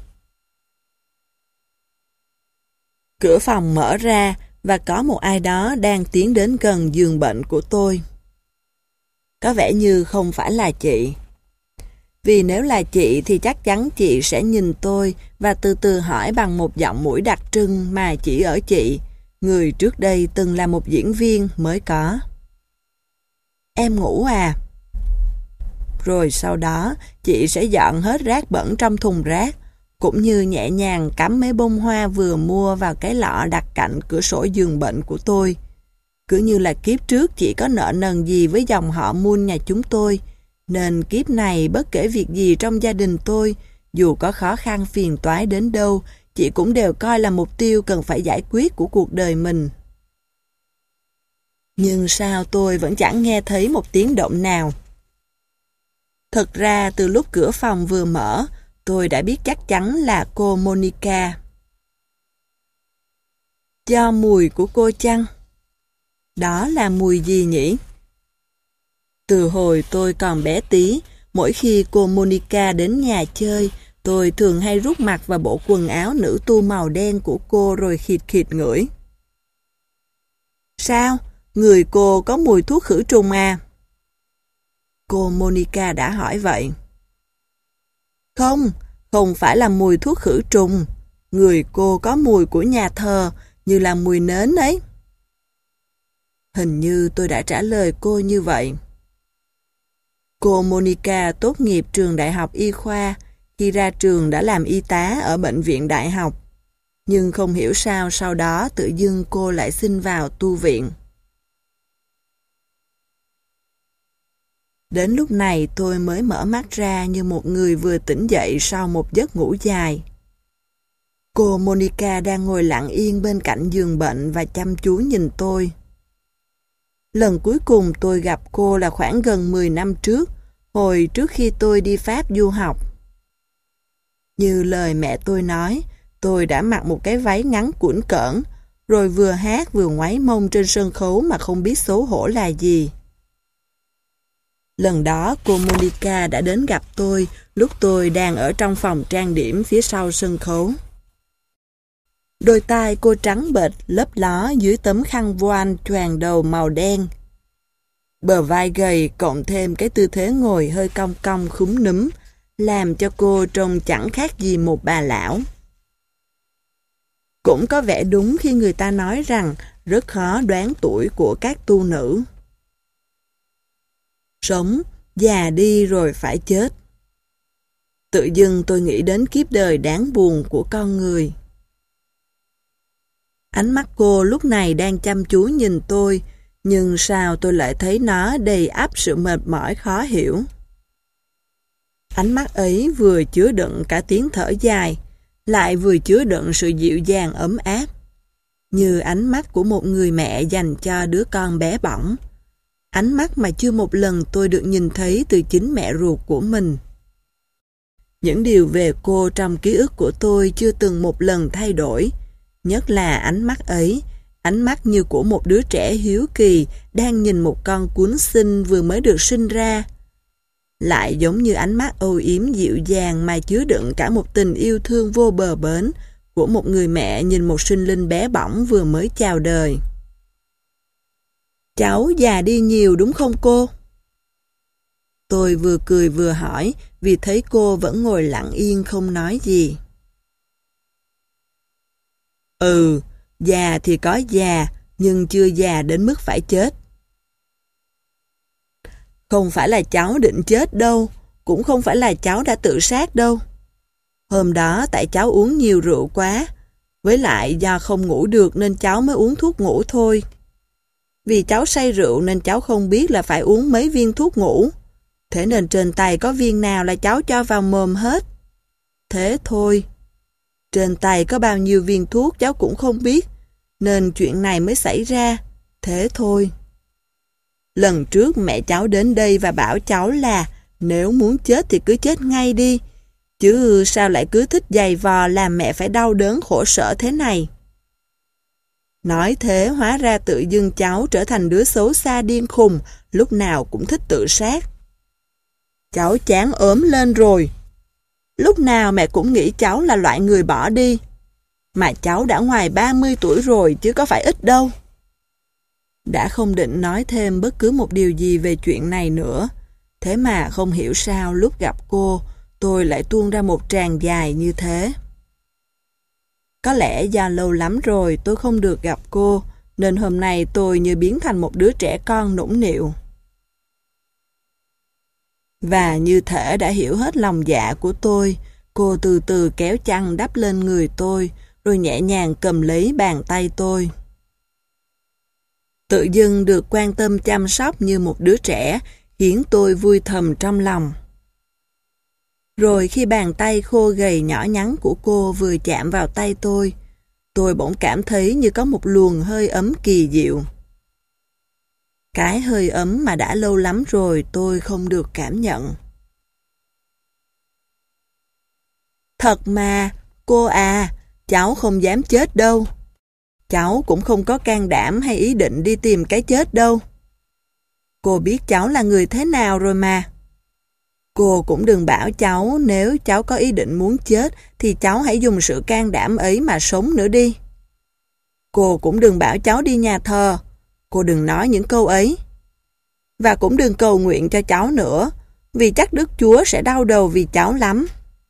Cửa phòng mở ra và có một ai đó đang tiến đến gần giường bệnh của tôi. Có vẻ như không phải là chị. Vì nếu là chị thì chắc chắn chị sẽ nhìn tôi và từ từ hỏi bằng một giọng mũi đặc trưng mà chỉ ở chị, người trước đây từng là một diễn viên mới có. Em ngủ à? Rồi sau đó chị sẽ dọn hết rác bẩn trong thùng rác, cũng như nhẹ nhàng cắm mấy bông hoa vừa mua vào cái lọ đặt cạnh cửa sổ giường bệnh của tôi. Cứ như là kiếp trước chị có nợ nần gì với dòng họ Moon nhà chúng tôi, nên kiếp này bất kể việc gì trong gia đình tôi, dù có khó khăn phiền toái đến đâu, chị cũng đều coi là mục tiêu cần phải giải quyết của cuộc đời mình. Nhưng sao tôi vẫn chẳng nghe thấy một tiếng động nào? Thật ra từ lúc cửa phòng vừa mở, tôi đã biết chắc chắn là cô Monica. Do mùi của cô chăng? Đó là mùi gì nhỉ? Từ hồi tôi còn bé tí, mỗi khi cô Monica đến nhà chơi, tôi thường hay rút mặt vào bộ quần áo nữ tu màu đen của cô rồi khịt khịt ngửi. Sao? Người cô có mùi thuốc khử trùng à? Cô Monica đã hỏi vậy. Không, không phải là mùi thuốc khử trùng. Người cô có mùi của nhà thờ, như là mùi nến ấy. Hình như tôi đã trả lời cô như vậy. Cô Monica tốt nghiệp trường đại học y khoa, khi ra trường đã làm y tá ở bệnh viện đại học. Nhưng không hiểu sao sau đó tự dưng cô lại xin vào tu viện. Đến lúc này tôi mới mở mắt ra như một người vừa tỉnh dậy sau một giấc ngủ dài. Cô Monica đang ngồi lặng yên bên cạnh giường bệnh và chăm chú nhìn tôi. Lần cuối cùng tôi gặp cô là khoảng gần 10 năm trước, hồi trước khi tôi đi Pháp du học. Như lời mẹ tôi nói, tôi đã mặc một cái váy ngắn cũn cỡn, rồi vừa hát vừa ngoáy mông trên sân khấu mà không biết xấu hổ là gì. Lần đó cô Monica đã đến gặp tôi lúc tôi đang ở trong phòng trang điểm phía sau sân khấu. Đôi tai cô trắng bệch lấp ló dưới tấm khăn voan choàng đầu màu đen. Bờ vai gầy cộng thêm cái tư thế ngồi hơi cong cong khúm núm, làm cho cô trông chẳng khác gì một bà lão. Cũng có vẻ đúng khi người ta nói rằng rất khó đoán tuổi của các tu nữ. Sống, già đi rồi phải chết. Tự dưng tôi nghĩ đến kiếp đời đáng buồn của con người. Ánh mắt cô lúc này đang chăm chú nhìn tôi, nhưng sao tôi lại thấy nó đầy ắp sự mệt mỏi khó hiểu. Ánh mắt ấy vừa chứa đựng cả tiếng thở dài, lại vừa chứa đựng sự dịu dàng ấm áp, như ánh mắt của một người mẹ dành cho đứa con bé bỏng. Ánh mắt mà chưa một lần tôi được nhìn thấy từ chính mẹ ruột của mình. Những điều về cô trong ký ức của tôi chưa từng một lần thay đổi, nhất là ánh mắt ấy, ánh mắt như của một đứa trẻ hiếu kỳ đang nhìn một con cún xinh vừa mới được sinh ra. Lại giống như ánh mắt âu yếm dịu dàng mà chứa đựng cả một tình yêu thương vô bờ bến của một người mẹ nhìn một sinh linh bé bỏng vừa mới chào đời. Cháu già đi nhiều đúng không cô? Tôi vừa cười vừa hỏi vì thấy cô vẫn ngồi lặng yên không nói gì. Ừ, già thì có già, nhưng chưa già đến mức phải chết. Không phải là cháu định chết đâu, cũng không phải là cháu đã tự sát đâu. Hôm đó tại cháu uống nhiều rượu quá, với lại do không ngủ được nên cháu mới uống thuốc ngủ thôi. Vì cháu say rượu nên cháu không biết là phải uống mấy viên thuốc ngủ. Thế nên trên tay có viên nào là cháu cho vào mồm hết. Thế thôi. Trên tay có bao nhiêu viên thuốc cháu cũng không biết, nên chuyện này mới xảy ra. Thế thôi. Lần trước mẹ cháu đến đây và bảo cháu là nếu muốn chết thì cứ chết ngay đi, chứ sao lại cứ thích giày vò làm mẹ phải đau đớn khổ sở thế này. Nói thế hóa ra tự dưng cháu trở thành đứa xấu xa điên khùng, lúc nào cũng thích tự sát. Cháu chán ốm lên rồi. Lúc nào mẹ cũng nghĩ cháu là loại người bỏ đi. Mà cháu đã ngoài 30 tuổi rồi chứ có phải ít đâu. Đã không định nói thêm bất cứ một điều gì về chuyện này nữa. Thế mà không hiểu sao lúc gặp cô, tôi lại tuôn ra một tràng dài như thế. Có lẽ do lâu lắm rồi tôi không được gặp cô, nên hôm nay tôi như biến thành một đứa trẻ con nũng nịu. Và như thể đã hiểu hết lòng dạ của tôi, cô từ từ kéo chăn đắp lên người tôi, rồi nhẹ nhàng cầm lấy bàn tay tôi. Tự dưng được quan tâm chăm sóc như một đứa trẻ, khiến tôi vui thầm trong lòng. Rồi khi bàn tay khô gầy nhỏ nhắn của cô vừa chạm vào tay tôi bỗng cảm thấy như có một luồng hơi ấm kỳ diệu. Cái hơi ấm mà đã lâu lắm rồi tôi không được cảm nhận. Thật mà, cô à, cháu không dám chết đâu. Cháu cũng không có can đảm hay ý định đi tìm cái chết đâu. Cô biết cháu là người thế nào rồi mà. Cô cũng đừng bảo cháu nếu cháu có ý định muốn chết thì cháu hãy dùng sự can đảm ấy mà sống nữa đi. Cô cũng đừng bảo cháu đi nhà thờ. Cô đừng nói những câu ấy. Và cũng đừng cầu nguyện cho cháu nữa, vì chắc Đức Chúa sẽ đau đầu vì cháu lắm.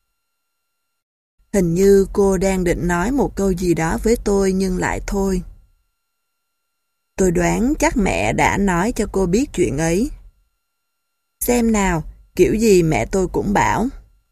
Hình như cô đang định nói một câu gì đó với tôi nhưng lại thôi. Tôi đoán chắc mẹ đã nói cho cô biết chuyện ấy. Xem nào, kiểu gì mẹ tôi cũng bảo.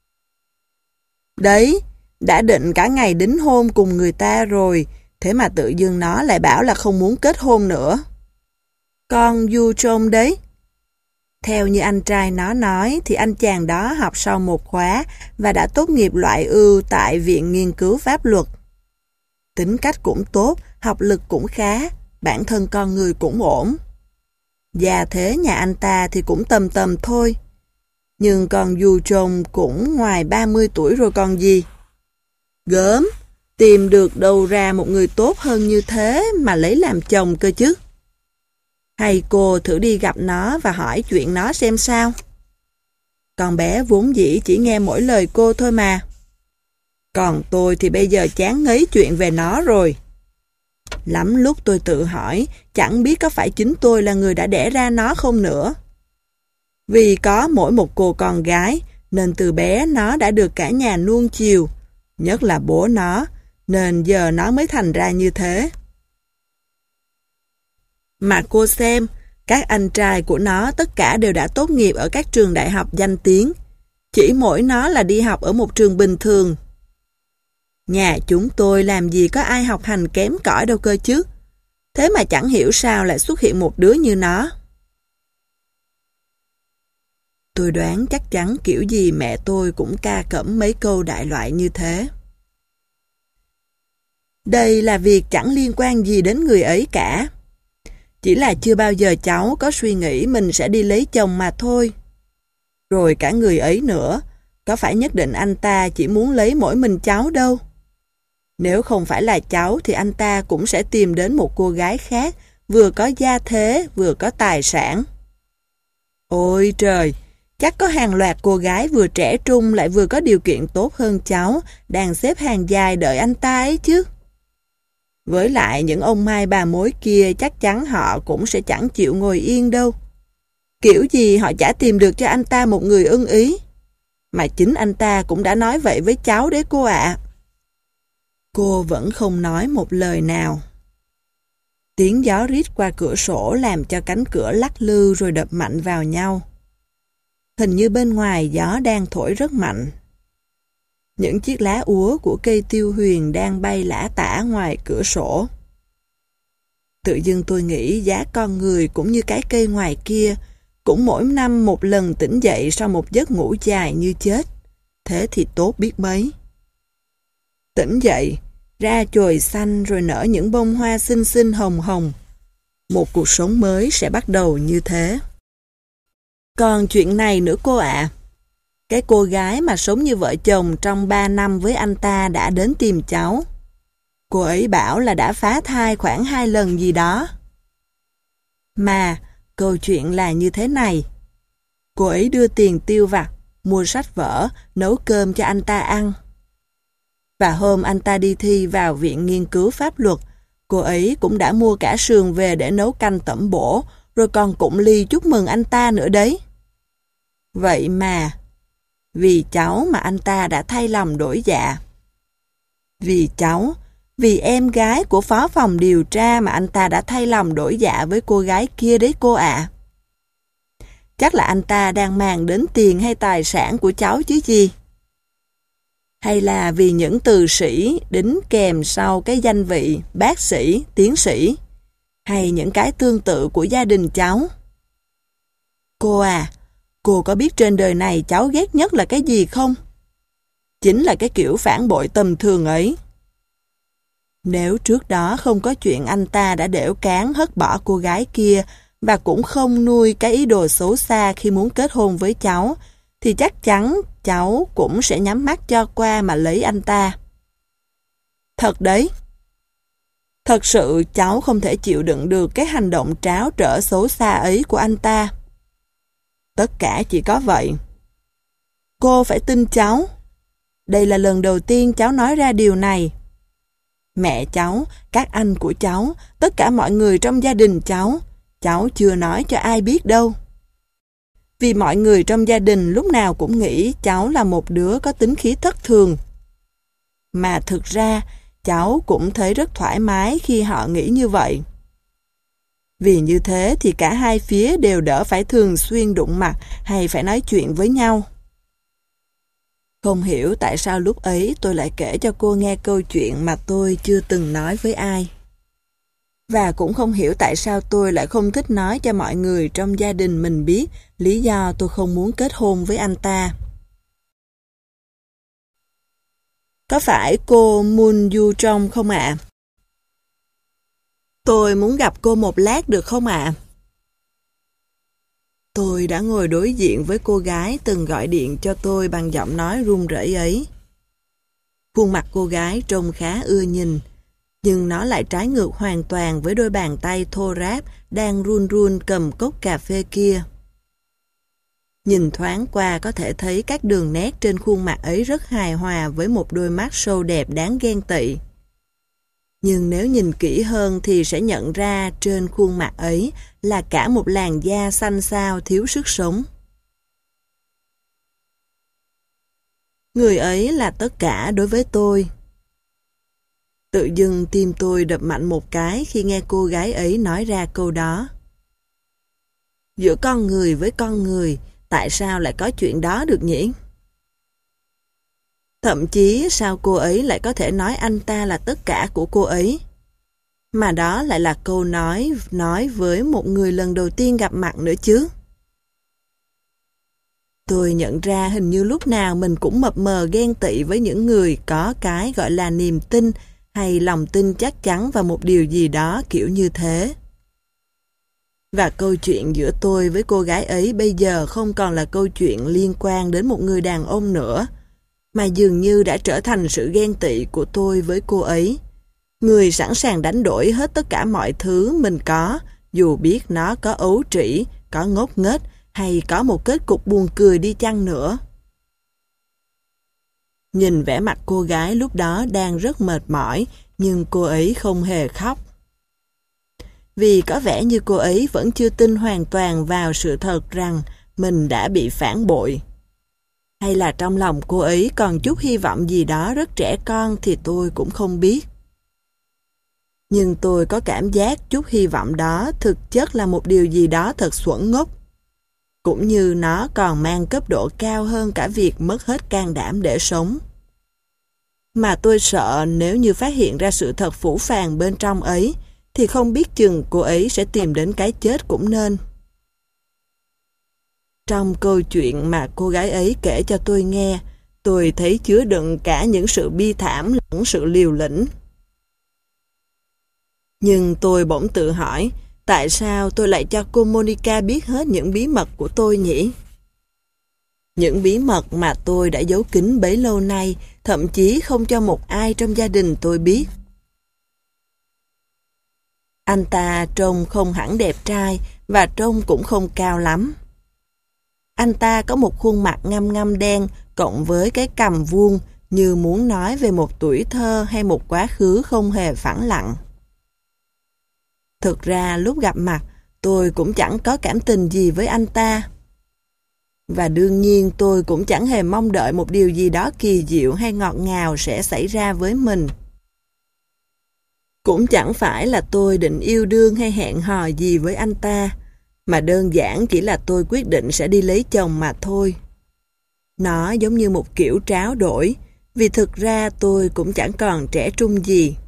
Đấy, đã định cả ngày đính hôn cùng người ta rồi, thế mà tự dưng nó lại bảo là không muốn kết hôn nữa. Con Du Trông đấy. Theo như anh trai nó nói thì anh chàng đó học sau một khóa và đã tốt nghiệp loại ưu tại Viện Nghiên cứu Pháp luật. Tính cách cũng tốt, học lực cũng khá, bản thân con người cũng ổn. Già thế nhà anh ta thì cũng tầm tầm thôi. Nhưng con Du Trông cũng ngoài 30 tuổi rồi còn gì. Gớm, tìm được đâu ra một người tốt hơn như thế mà lấy làm chồng cơ chứ. Hay cô thử đi gặp nó và hỏi chuyện nó xem sao? Con bé vốn dĩ chỉ nghe mỗi lời cô thôi mà. Còn tôi thì bây giờ chán ngấy chuyện về nó rồi. Lắm lúc tôi tự hỏi, chẳng biết có phải chính tôi là người đã đẻ ra nó không nữa. Vì có mỗi một cô con gái, nên từ bé nó đã được cả nhà nuông chiều, nhất là bố nó, nên giờ nó mới thành ra như thế. Mà cô xem, các anh trai của nó tất cả đều đã tốt nghiệp ở các trường đại học danh tiếng. Chỉ mỗi nó là đi học ở một trường bình thường. Nhà chúng tôi làm gì có ai học hành kém cỏi đâu cơ chứ. Thế mà chẳng hiểu sao lại xuất hiện một đứa như nó. Tôi đoán chắc chắn kiểu gì mẹ tôi cũng ca cẩm mấy câu đại loại như thế. Đây là việc chẳng liên quan gì đến người ấy cả. Chỉ là chưa bao giờ cháu có suy nghĩ mình sẽ đi lấy chồng mà thôi. Rồi cả người ấy nữa, có phải nhất định anh ta chỉ muốn lấy mỗi mình cháu đâu. Nếu không phải là cháu thì anh ta cũng sẽ tìm đến một cô gái khác, vừa có gia thế, vừa có tài sản. Ôi trời, chắc có hàng loạt cô gái vừa trẻ trung lại vừa có điều kiện tốt hơn cháu, đang xếp hàng dài đợi anh ta ấy chứ. Với lại những ông mai bà mối kia chắc chắn họ cũng sẽ chẳng chịu ngồi yên đâu. Kiểu gì họ chả tìm được cho anh ta một người ưng ý. Mà chính anh ta cũng đã nói vậy với cháu đấy cô ạ. Cô vẫn không nói một lời nào. Tiếng gió rít qua cửa sổ làm cho cánh cửa lắc lư rồi đập mạnh vào nhau. Hình như bên ngoài gió đang thổi rất mạnh. Những chiếc lá úa của cây tiêu huyền đang bay lả tả ngoài cửa sổ. Tự dưng tôi nghĩ giá con người cũng như cái cây ngoài kia, cũng mỗi năm một lần tỉnh dậy sau một giấc ngủ dài như chết. Thế thì tốt biết mấy. Tỉnh dậy, ra chồi xanh rồi nở những bông hoa xinh xinh hồng hồng. Một cuộc sống mới sẽ bắt đầu như thế. Còn chuyện này nữa cô ạ. Cái cô gái mà sống như vợ chồng trong 3 năm với anh ta đã đến tìm cháu. Cô ấy bảo là đã phá thai khoảng 2 lần gì đó. Mà, câu chuyện là như thế này. Cô ấy đưa tiền tiêu vặt, mua sách vở, nấu cơm cho anh ta ăn. Và hôm anh ta đi thi vào Viện Nghiên cứu Pháp luật, cô ấy cũng đã mua cả sườn về để nấu canh tẩm bổ, rồi còn cụng ly chúc mừng anh ta nữa đấy. Vậy mà, vì cháu mà anh ta đã thay lòng đổi dạ. Vì cháu, vì em gái của phó phòng điều tra mà anh ta đã thay lòng đổi dạ với cô gái kia đấy cô ạ. Chắc là anh ta đang màng đến tiền hay tài sản của cháu chứ gì. Hay là vì những từ sĩ đính kèm sau cái danh vị bác sĩ, tiến sĩ, hay những cái tương tự của gia đình cháu. Cô à, cô có biết trên đời này cháu ghét nhất là cái gì không? Chính là cái kiểu phản bội tầm thường ấy. Nếu trước đó không có chuyện anh ta đã đểu cán hất bỏ cô gái kia và cũng không nuôi cái ý đồ xấu xa khi muốn kết hôn với cháu, thì chắc chắn cháu cũng sẽ nhắm mắt cho qua mà lấy anh ta. Thật đấy. Thật sự cháu không thể chịu đựng được cái hành động tráo trở xấu xa ấy của anh ta. Tất cả chỉ có vậy. Cô phải tin cháu. Đây là lần đầu tiên cháu nói ra điều này. Mẹ cháu, các anh của cháu, tất cả mọi người trong gia đình cháu chưa nói cho ai biết đâu. Vì mọi người trong gia đình lúc nào cũng nghĩ cháu là một đứa có tính khí thất thường. Mà thực ra, cháu cũng thấy rất thoải mái khi họ nghĩ như vậy. Vì như thế thì cả hai phía đều đỡ phải thường xuyên đụng mặt hay phải nói chuyện với nhau. Không hiểu tại sao lúc ấy tôi lại kể cho cô nghe câu chuyện mà tôi chưa từng nói với ai. Và cũng không hiểu tại sao tôi lại không thích nói cho mọi người trong gia đình mình biết lý do tôi không muốn kết hôn với anh ta. Có phải cô Moon Yu Trong không ạ? Tôi muốn gặp cô một lát được không ạ? Tôi đã ngồi đối diện với cô gái từng gọi điện cho tôi bằng giọng nói run rẩy ấy. Khuôn mặt cô gái trông khá ưa nhìn, Nhưng nó lại trái ngược hoàn toàn với đôi bàn tay thô ráp đang run run cầm cốc cà phê kia. Nhìn thoáng qua có thể thấy các đường nét trên khuôn mặt ấy rất hài hòa với một đôi mắt sâu đẹp đáng ghen tị. Nhưng nếu nhìn kỹ hơn thì sẽ nhận ra trên khuôn mặt ấy là cả một làn da xanh xao thiếu sức sống. Người ấy là tất cả đối với tôi. Tự dưng tim tôi đập mạnh một cái khi nghe cô gái ấy nói ra câu đó. Giữa con người với con người, tại sao lại có chuyện đó được nhỉ? Thậm chí sao cô ấy lại có thể nói anh ta là tất cả của cô ấy? Mà đó lại là câu nói với một người lần đầu tiên gặp mặt nữa chứ. Tôi nhận ra hình như lúc nào mình cũng mập mờ ghen tị với những người có cái gọi là niềm tin hay lòng tin chắc chắn vào một điều gì đó kiểu như thế. Và câu chuyện giữa tôi với cô gái ấy bây giờ không còn là câu chuyện liên quan đến một người đàn ông nữa, mà dường như đã trở thành sự ghen tị của tôi với cô ấy. Người sẵn sàng đánh đổi hết tất cả mọi thứ mình có, dù biết nó có ấu trĩ, có ngốc nghếch hay có một kết cục buồn cười đi chăng nữa. Nhìn vẻ mặt cô gái lúc đó đang rất mệt mỏi, nhưng cô ấy không hề khóc. Vì có vẻ như cô ấy vẫn chưa tin hoàn toàn vào sự thật rằng mình đã bị phản bội. Hay là trong lòng cô ấy còn chút hy vọng gì đó rất trẻ con thì tôi cũng không biết. Nhưng tôi có cảm giác chút hy vọng đó thực chất là một điều gì đó thật xuẩn ngốc. Cũng như nó còn mang cấp độ cao hơn cả việc mất hết can đảm để sống. Mà tôi sợ nếu như phát hiện ra sự thật phũ phàng bên trong ấy, thì không biết chừng cô ấy sẽ tìm đến cái chết cũng nên. Trong câu chuyện mà cô gái ấy kể cho tôi nghe, tôi thấy chứa đựng cả những sự bi thảm lẫn sự liều lĩnh. Nhưng tôi bỗng tự hỏi, tại sao tôi lại cho cô Monica biết hết những bí mật của tôi nhỉ? Những bí mật mà tôi đã giấu kín bấy lâu nay, thậm chí không cho một ai trong gia đình tôi biết. Anh ta trông không hẳn đẹp trai và trông cũng không cao lắm. Anh ta có một khuôn mặt ngăm ngăm đen cộng với cái cằm vuông như muốn nói về một tuổi thơ hay một quá khứ không hề phẳng lặng. Thực ra lúc gặp mặt tôi cũng chẳng có cảm tình gì với anh ta. Và đương nhiên tôi cũng chẳng hề mong đợi một điều gì đó kỳ diệu hay ngọt ngào sẽ xảy ra với mình. Cũng chẳng phải là tôi định yêu đương hay hẹn hò gì với anh ta, mà đơn giản chỉ là tôi quyết định sẽ đi lấy chồng mà thôi. Nó giống như một kiểu tráo đổi, vì thực ra tôi cũng chẳng còn trẻ trung gì.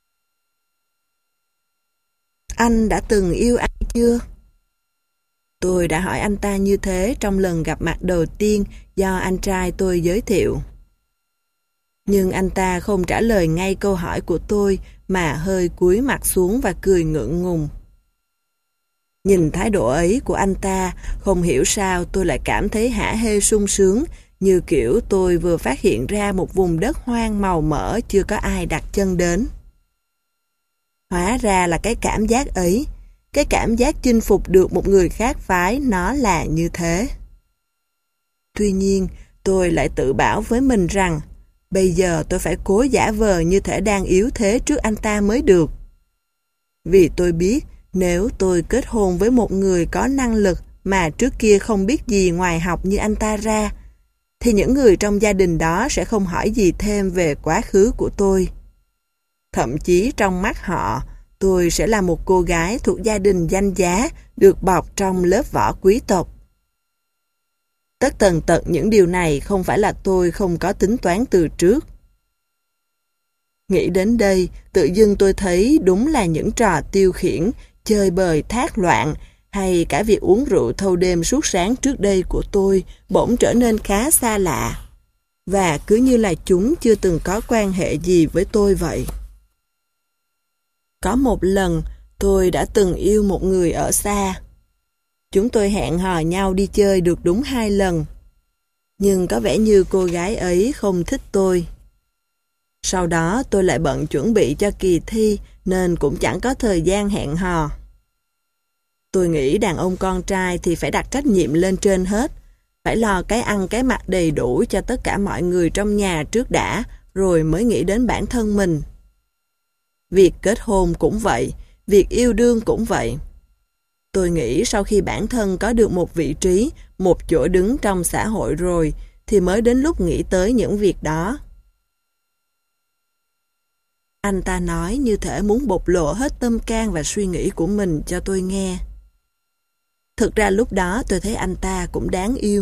Anh đã từng yêu ai chưa? Tôi đã hỏi anh ta như thế trong lần gặp mặt đầu tiên do anh trai tôi giới thiệu. Nhưng anh ta không trả lời ngay câu hỏi của tôi mà hơi cúi mặt xuống và cười ngượng ngùng. Nhìn thái độ ấy của anh ta, không hiểu sao tôi lại cảm thấy hả hê sung sướng, như kiểu tôi vừa phát hiện ra một vùng đất hoang màu mỡ chưa có ai đặt chân đến. Hóa ra là cái cảm giác ấy, cái cảm giác chinh phục được một người khác phái nó là như thế. Tuy nhiên, tôi lại tự bảo với mình rằng bây giờ tôi phải cố giả vờ như thể đang yếu thế trước anh ta mới được. Vì tôi biết nếu tôi kết hôn với một người có năng lực mà trước kia không biết gì ngoài học như anh ta ra, thì những người trong gia đình đó sẽ không hỏi gì thêm về quá khứ của tôi. Thậm chí trong mắt họ, tôi sẽ là một cô gái thuộc gia đình danh giá được bọc trong lớp vỏ quý tộc. Tất tần tật những điều này không phải là tôi không có tính toán từ trước. Nghĩ đến đây, tự dưng tôi thấy đúng là những trò tiêu khiển, chơi bời thác loạn, hay cả việc uống rượu thâu đêm suốt sáng trước đây của tôi bỗng trở nên khá xa lạ. Và cứ như là chúng chưa từng có quan hệ gì với tôi vậy. Có một lần, tôi đã từng yêu một người ở xa. Chúng tôi hẹn hò nhau đi chơi được đúng 2 lần. Nhưng có vẻ như cô gái ấy không thích tôi. Sau đó tôi lại bận chuẩn bị cho kỳ thi nên cũng chẳng có thời gian hẹn hò. Tôi nghĩ đàn ông con trai thì phải đặt trách nhiệm lên trên hết, phải lo cái ăn cái mặc đầy đủ cho tất cả mọi người trong nhà trước đã, rồi mới nghĩ đến bản thân mình. Việc kết hôn cũng vậy, việc yêu đương cũng vậy. Tôi nghĩ sau khi bản thân có được một vị trí, một chỗ đứng trong xã hội rồi, thì mới đến lúc nghĩ tới những việc đó. Anh ta nói như thể muốn bộc lộ hết tâm can và suy nghĩ của mình cho tôi nghe. Thực ra lúc đó tôi thấy anh ta cũng đáng yêu.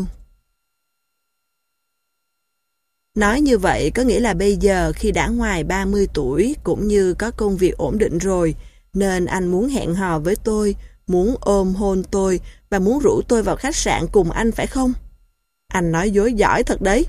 Nói như vậy có nghĩa là bây giờ khi đã ngoài 30 tuổi cũng như có công việc ổn định rồi, nên anh muốn hẹn hò với tôi, muốn ôm hôn tôi và muốn rủ tôi vào khách sạn cùng anh phải không? Anh nói dối giỏi thật đấy.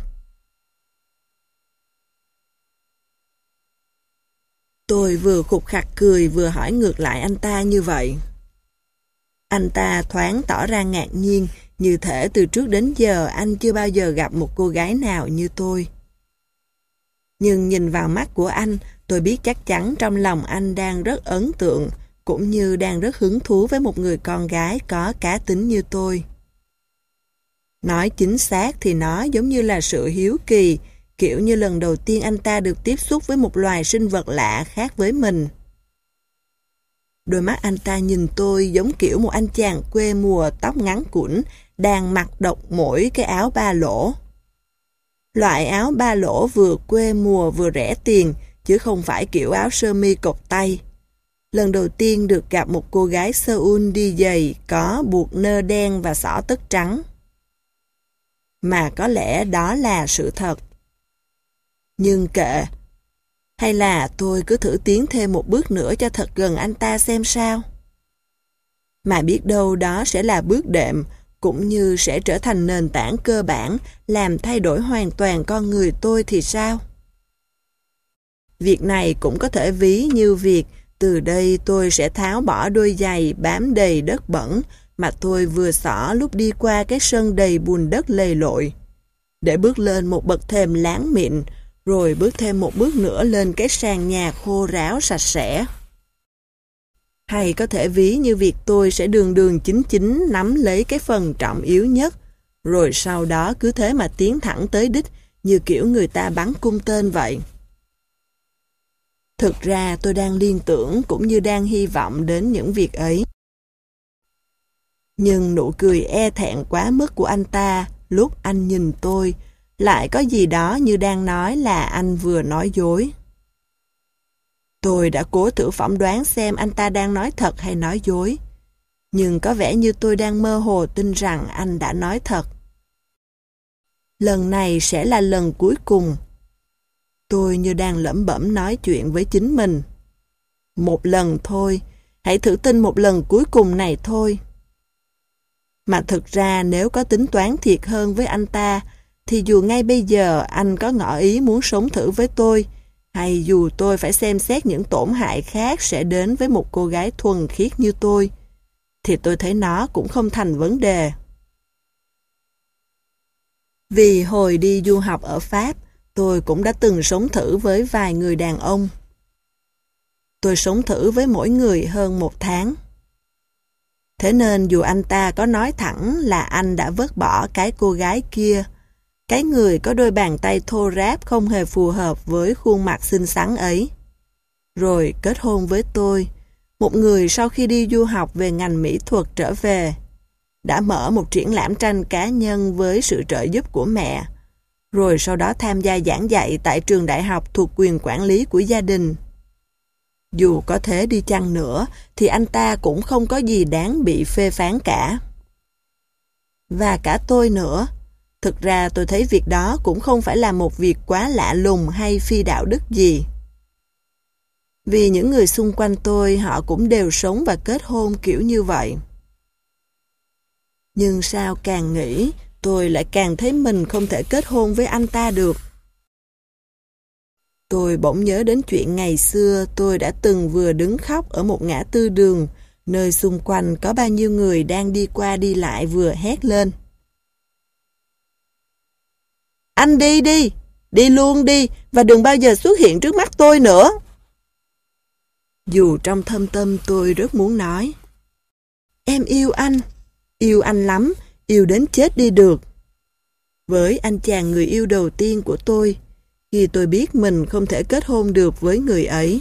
Tôi vừa khục khặc cười vừa hỏi ngược lại anh ta như vậy. Anh ta thoáng tỏ ra ngạc nhiên, như thể từ trước đến giờ anh chưa bao giờ gặp một cô gái nào như tôi. Nhưng nhìn vào mắt của anh, tôi biết chắc chắn trong lòng anh đang rất ấn tượng, cũng như đang rất hứng thú với một người con gái có cá tính như tôi. Nói chính xác thì nó giống như là sự hiếu kỳ, kiểu như lần đầu tiên anh ta được tiếp xúc với một loài sinh vật lạ khác với mình. Đôi mắt anh ta nhìn tôi giống kiểu một anh chàng quê mùa tóc ngắn cũn đang mặc độc mỗi cái áo ba lỗ. Loại áo ba lỗ vừa quê mùa vừa rẻ tiền, chứ không phải kiểu áo sơ mi cộc tay. Lần đầu tiên được gặp một cô gái Seoul đi giày có buộc nơ đen và xỏ tất trắng. Mà có lẽ đó là sự thật. Nhưng kệ. Hay là tôi cứ thử tiến thêm một bước nữa cho thật gần anh ta xem sao? Mà biết đâu đó sẽ là bước đệm, cũng như sẽ trở thành nền tảng cơ bản, làm thay đổi hoàn toàn con người tôi thì sao? Việc này cũng có thể ví như việc từ đây tôi sẽ tháo bỏ đôi giày bám đầy đất bẩn mà tôi vừa xỏ lúc đi qua cái sân đầy bùn đất lầy lội, để bước lên một bậc thềm láng mịn, rồi bước thêm một bước nữa lên cái sàn nhà khô ráo sạch sẽ. Hay có thể ví như việc tôi sẽ đường đường chính chính nắm lấy cái phần trọng yếu nhất, rồi sau đó cứ thế mà tiến thẳng tới đích như kiểu người ta bắn cung tên vậy. Thực ra tôi đang liên tưởng cũng như đang hy vọng đến những việc ấy. Nhưng nụ cười e thẹn quá mức của anh ta lúc anh nhìn tôi lại có gì đó như đang nói là anh vừa nói dối. Tôi đã cố thử phỏng đoán xem anh ta đang nói thật hay nói dối, nhưng có vẻ như tôi đang mơ hồ tin rằng anh đã nói thật. Lần này sẽ là lần cuối cùng. Tôi như đang lẩm bẩm nói chuyện với chính mình. Một lần thôi, hãy thử tin một lần cuối cùng này thôi. Mà thực ra nếu có tính toán thiệt hơn với anh ta, thì dù ngay bây giờ anh có ngỏ ý muốn sống thử với tôi, hay dù tôi phải xem xét những tổn hại khác sẽ đến với một cô gái thuần khiết như tôi, thì tôi thấy nó cũng không thành vấn đề. Vì hồi đi du học ở Pháp, tôi cũng đã từng sống thử với vài người đàn ông. Tôi sống thử với mỗi người hơn 1 tháng. Thế nên dù anh ta có nói thẳng là anh đã vứt bỏ cái cô gái kia, cái người có đôi bàn tay thô ráp không hề phù hợp với khuôn mặt xinh xắn ấy, rồi kết hôn với tôi, một người sau khi đi du học về ngành mỹ thuật trở về, đã mở một triển lãm tranh cá nhân với sự trợ giúp của mẹ, rồi sau đó tham gia giảng dạy tại trường đại học thuộc quyền quản lý của gia đình. Dù có thế đi chăng nữa, thì anh ta cũng không có gì đáng bị phê phán cả. Và cả tôi nữa. Thực ra tôi thấy việc đó cũng không phải là một việc quá lạ lùng hay phi đạo đức gì. Vì những người xung quanh tôi họ cũng đều sống và kết hôn kiểu như vậy. Nhưng sao càng nghĩ, tôi lại càng thấy mình không thể kết hôn với anh ta được. Tôi bỗng nhớ đến chuyện ngày xưa tôi đã từng vừa đứng khóc ở một ngã tư đường, nơi xung quanh có bao nhiêu người đang đi qua đi lại vừa hét lên. Anh đi đi, Đi luôn đi, và đừng bao giờ xuất hiện trước mắt tôi nữa. Dù trong thâm tâm tôi rất muốn nói, em yêu anh lắm, yêu đến chết đi được. Với anh chàng người yêu đầu tiên của tôi, khi tôi biết mình không thể kết hôn được với người ấy.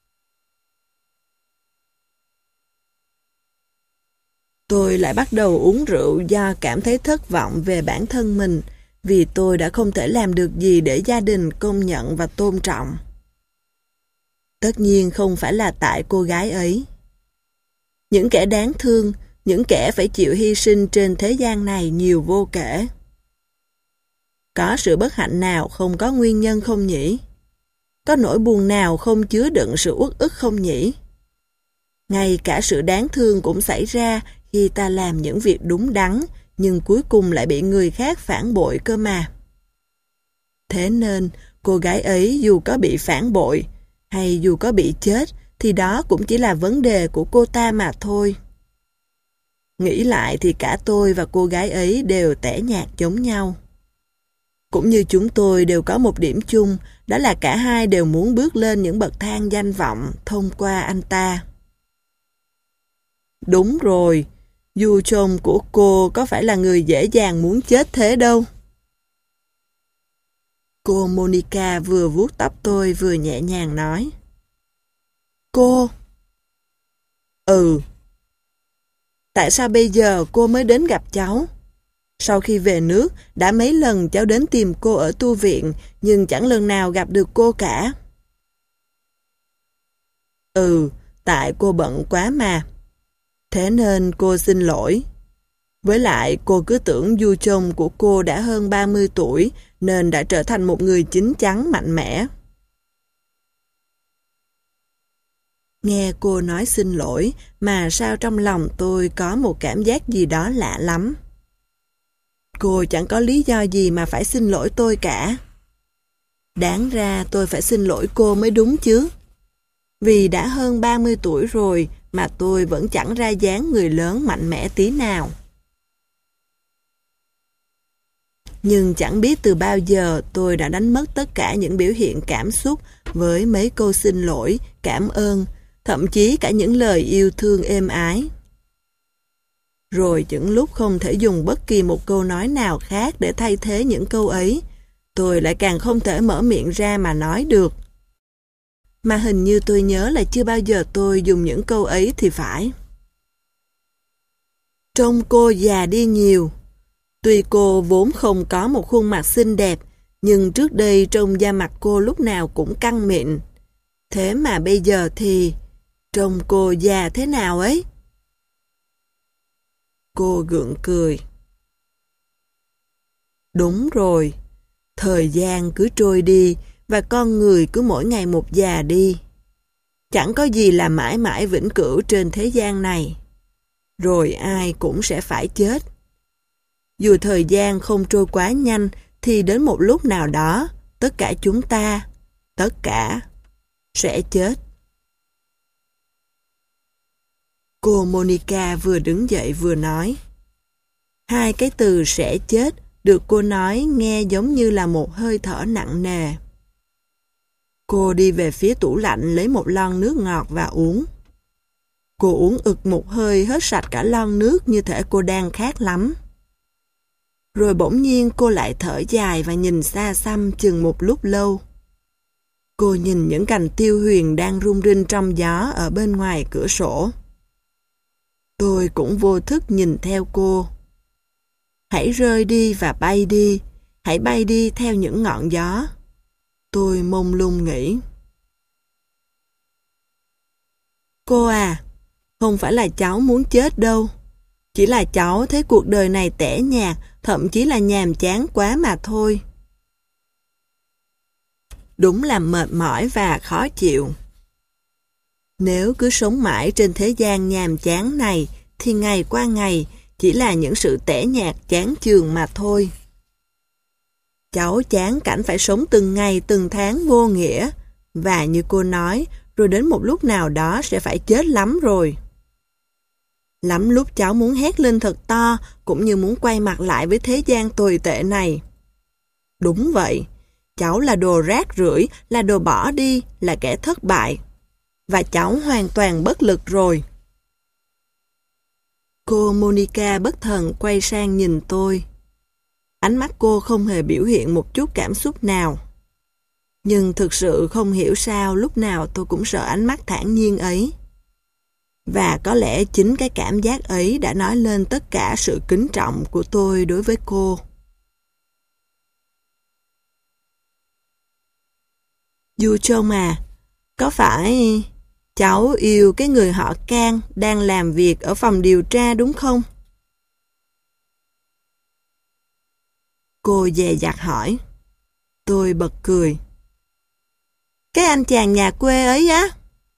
Tôi lại bắt đầu uống rượu do cảm thấy thất vọng về bản thân mình, vì tôi đã không thể làm được gì để gia đình công nhận và tôn trọng. Tất nhiên không phải là tại cô gái ấy. Những kẻ đáng thương, những kẻ phải chịu hy sinh trên thế gian này nhiều vô kể. Có sự bất hạnh nào không có nguyên nhân không nhỉ? Có nỗi buồn nào không chứa đựng sự uất ức không nhỉ? Ngay cả sự đáng thương cũng xảy ra khi ta làm những việc đúng đắn, nhưng cuối cùng lại bị người khác phản bội cơ mà. Thế nên, cô gái ấy dù có bị phản bội, hay dù có bị chết, thì đó cũng chỉ là vấn đề của cô ta mà thôi. Nghĩ lại thì cả tôi và cô gái ấy đều tẻ nhạt giống nhau. Cũng như chúng tôi đều có một điểm chung, đó là cả hai đều muốn bước lên những bậc thang danh vọng thông qua anh ta. Đúng rồi, dù chồng của cô có phải là người dễ dàng muốn chết thế đâu. Cô Monica vừa vuốt tóc tôi vừa nhẹ nhàng nói. Cô? Ừ. Tại sao bây giờ cô mới đến gặp cháu? Sau khi về nước, đã mấy lần cháu đến tìm cô ở tu viện, nhưng chẳng lần nào gặp được cô cả. Ừ, tại cô bận quá mà. Thế nên cô xin lỗi. Với lại cô cứ tưởng du chồng của cô đã hơn 30 tuổi nên đã trở thành một người chín chắn mạnh mẽ. Nghe cô nói xin lỗi mà sao trong lòng tôi có một cảm giác gì đó lạ lắm. Cô chẳng có lý do gì mà phải xin lỗi tôi cả. Đáng ra tôi phải xin lỗi cô mới đúng chứ. Vì đã hơn 30 tuổi rồi mà tôi vẫn chẳng ra dáng người lớn mạnh mẽ tí nào. Nhưng chẳng biết từ bao giờ tôi đã đánh mất tất cả những biểu hiện cảm xúc với mấy câu xin lỗi, cảm ơn, thậm chí cả những lời yêu thương êm ái. Rồi những lúc không thể dùng bất kỳ một câu nói nào khác để thay thế những câu ấy, tôi lại càng không thể mở miệng ra mà nói được. Mà hình như tôi nhớ là chưa bao giờ tôi dùng những câu ấy thì phải. Trông cô già đi nhiều. Tuy cô vốn không có một khuôn mặt xinh đẹp, nhưng trước đây trông da mặt cô lúc nào cũng căng mịn. Thế mà bây giờ thì trông cô già thế nào ấy? Cô gượng cười. Đúng rồi, thời gian cứ trôi đi và con người cứ mỗi ngày một già đi. Chẳng có gì là mãi mãi vĩnh cửu trên thế gian này. Rồi ai cũng sẽ phải chết. Dù thời gian không trôi quá nhanh thì đến một lúc nào đó tất cả chúng ta, tất cả sẽ chết. Cô Monica vừa đứng dậy vừa nói. Hai cái từ sẽ chết được cô nói nghe giống như là một hơi thở nặng nề. Cô đi về phía tủ lạnh lấy một lon nước ngọt và uống. Cô uống ực một hơi hết sạch cả lon nước như thể cô đang khát lắm. Rồi bỗng nhiên cô lại thở dài và nhìn xa xăm chừng một lúc lâu. Cô nhìn những cành tiêu huyền đang rung rinh trong gió ở bên ngoài cửa sổ. Tôi cũng vô thức nhìn theo cô. Hãy rơi đi và bay đi, hãy bay đi theo những ngọn gió. Tôi mông lung nghĩ. Cô à, không phải là cháu muốn chết đâu. Chỉ là cháu thấy cuộc đời này tẻ nhạt, thậm chí là nhàm chán quá mà thôi. Đúng là mệt mỏi và khó chịu. Nếu cứ sống mãi trên thế gian nhàm chán này, thì ngày qua ngày chỉ là những sự tẻ nhạt chán chường mà thôi. Cháu chán cảnh phải sống từng ngày từng tháng vô nghĩa, và như cô nói, rồi đến một lúc nào đó sẽ phải chết lắm rồi. Lắm lúc cháu muốn hét lên thật to, cũng như muốn quay mặt lại với thế gian tồi tệ này. Đúng vậy, Cháu là đồ rác rưởi, là đồ bỏ đi, là kẻ thất bại. Và cháu hoàn toàn bất lực rồi. Cô Monica bất thần quay sang nhìn tôi. Ánh mắt cô không hề biểu hiện một chút cảm xúc nào. Nhưng thực sự không hiểu sao lúc nào tôi cũng sợ ánh mắt thản nhiên ấy. Và có lẽ chính cái cảm giác ấy đã nói lên tất cả sự kính trọng của tôi đối với cô. Du Trông à, có phải cháu yêu cái người họ Cang đang làm việc ở phòng điều tra đúng không? Cô dè dặt hỏi. Tôi bật cười. Cái anh chàng nhà quê ấy á?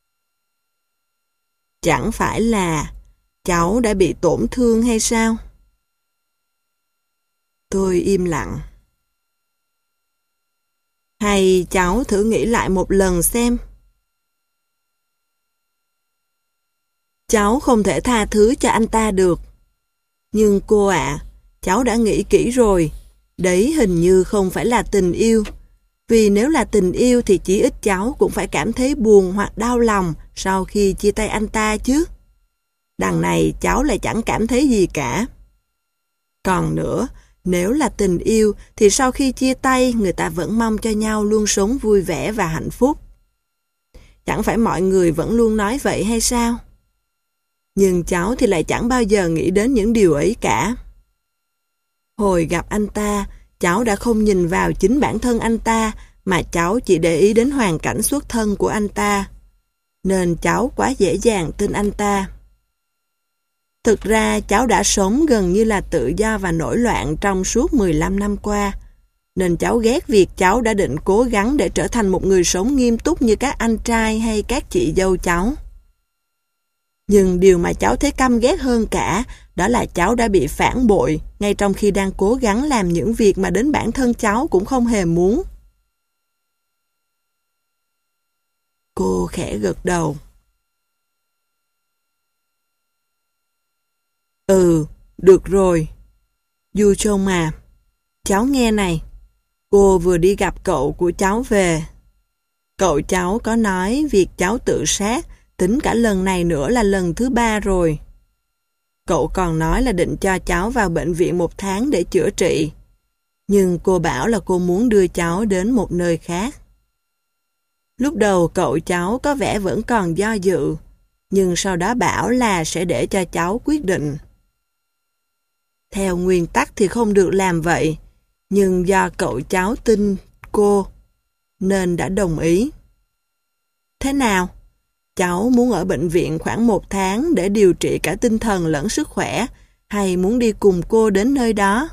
Chẳng phải là cháu đã bị tổn thương hay sao? Tôi im lặng. Hay cháu thử nghĩ lại một lần xem. Cháu không thể tha thứ cho anh ta được. Nhưng cô ạ, cháu đã nghĩ kỹ rồi. Đấy hình như không phải là tình yêu. Vì nếu là tình yêu thì chỉ ít cháu cũng phải cảm thấy buồn hoặc đau lòng sau khi chia tay anh ta chứ. Đằng này cháu lại chẳng cảm thấy gì cả. Còn nữa, nếu là tình yêu thì sau khi chia tay người ta vẫn mong cho nhau luôn sống vui vẻ và hạnh phúc. Chẳng phải mọi người vẫn luôn nói vậy hay sao? Nhưng cháu thì lại chẳng bao giờ nghĩ đến những điều ấy cả. Hồi gặp anh ta, cháu đã không nhìn vào chính bản thân anh ta, mà cháu chỉ để ý đến hoàn cảnh xuất thân của anh ta. Nên cháu quá dễ dàng tin anh ta. Thực ra cháu đã sống gần như là tự do và nổi loạn trong suốt 15 năm qua. Nên cháu ghét việc cháu đã định cố gắng để trở thành một người sống nghiêm túc như các anh trai hay các chị dâu cháu. Nhưng điều mà cháu thấy căm ghét hơn cả, đó là cháu đã bị phản bội, ngay trong khi đang cố gắng làm những việc mà đến bản thân cháu cũng không hề muốn. Cô khẽ gật đầu. Ừ, được rồi. Du Trông à, cháu nghe này. Cô vừa đi gặp cậu của cháu về. Cậu cháu có nói việc cháu tự sát, tính cả lần này nữa là lần thứ 3 rồi. Cậu còn nói là định cho cháu vào bệnh viện 1 tháng để chữa trị. Nhưng cô bảo là cô muốn đưa cháu đến một nơi khác. Lúc đầu cậu cháu có vẻ vẫn còn do dự, nhưng sau đó bảo là sẽ để cho cháu quyết định. Theo nguyên tắc thì không được làm vậy, nhưng do cậu cháu tin cô, nên đã đồng ý. Thế nào? Cháu muốn ở bệnh viện khoảng 1 tháng để điều trị cả tinh thần lẫn sức khỏe, hay muốn đi cùng cô đến nơi đó?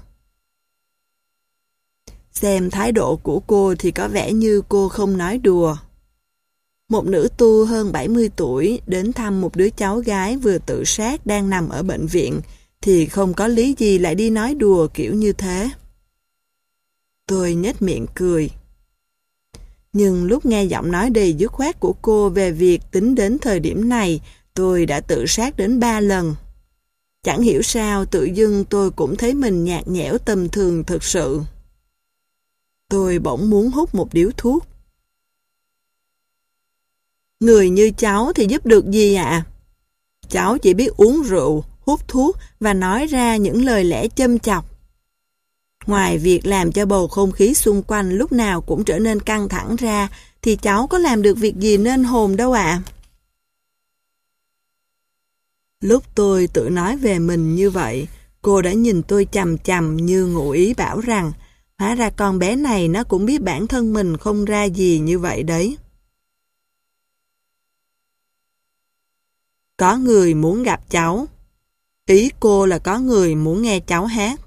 Xem thái độ của cô thì có vẻ như cô không nói đùa. Một nữ tu hơn 70 tuổi đến thăm một đứa cháu gái vừa tự sát đang nằm ở bệnh viện thì không có lý gì lại đi nói đùa kiểu như thế. Tôi nhếch miệng cười. Nhưng lúc nghe giọng nói đầy dứt khoát của cô về việc tính đến thời điểm này, tôi đã tự sát đến 3 lần. Chẳng hiểu sao tự dưng tôi cũng thấy mình nhạt nhẽo tầm thường thực sự. Tôi bỗng muốn hút một điếu thuốc. Người như cháu thì giúp được gì ạ? Cháu chỉ biết uống rượu, hút thuốc và nói ra những lời lẽ châm chọc. Ngoài việc làm cho bầu không khí xung quanh lúc nào cũng trở nên căng thẳng ra, thì cháu có làm được việc gì nên hồn đâu ạ. Lúc tôi tự nói về mình như vậy, cô đã nhìn tôi chằm chằm như ngụ ý bảo rằng, hóa ra con bé này nó cũng biết bản thân mình không ra gì như vậy đấy. Có người muốn gặp cháu. Ý cô là có người muốn nghe cháu hát.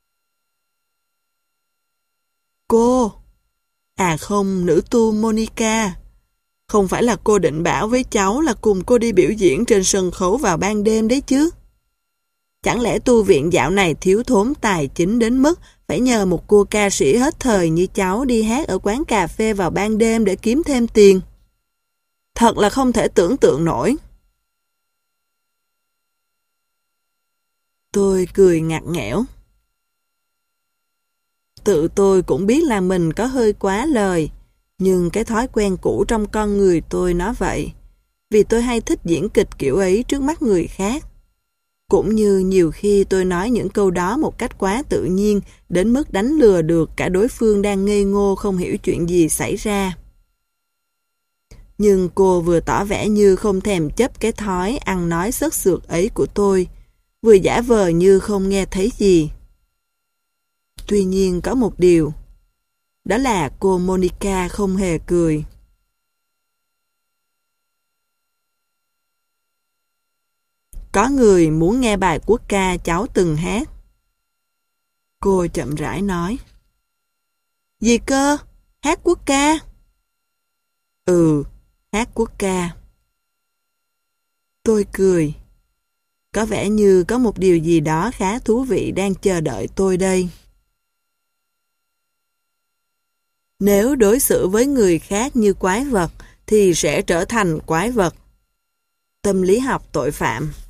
Cô? À không, nữ tu Monica. Không phải là cô định bảo với cháu là cùng cô đi biểu diễn trên sân khấu vào ban đêm đấy chứ? Chẳng lẽ tu viện dạo này thiếu thốn tài chính đến mức phải nhờ một cô ca sĩ hết thời như cháu đi hát ở quán cà phê vào ban đêm để kiếm thêm tiền? Thật là không thể tưởng tượng nổi. Tôi cười ngặt nghẽo. Tự tôi cũng biết là mình có hơi quá lời, nhưng cái thói quen cũ trong con người tôi nó vậy. Vì tôi hay thích diễn kịch kiểu ấy trước mắt người khác. Cũng như nhiều khi tôi nói những câu đó một cách quá tự nhiên đến mức đánh lừa được cả đối phương đang ngây ngô không hiểu chuyện gì xảy ra. Nhưng cô vừa tỏ vẻ như không thèm chấp cái thói ăn nói sất sượt ấy của tôi, vừa giả vờ như không nghe thấy gì. Tuy nhiên có một điều, đó là cô Monica không hề cười. Có người muốn nghe bài quốc ca cháu từng hát. Cô chậm rãi nói. Gì cơ? Hát quốc ca? Ừ, hát quốc ca. Tôi cười. Có vẻ như có một điều gì đó khá thú vị đang chờ đợi tôi đây. Nếu đối xử với người khác như quái vật thì sẽ trở thành quái vật. Tâm lý học tội phạm.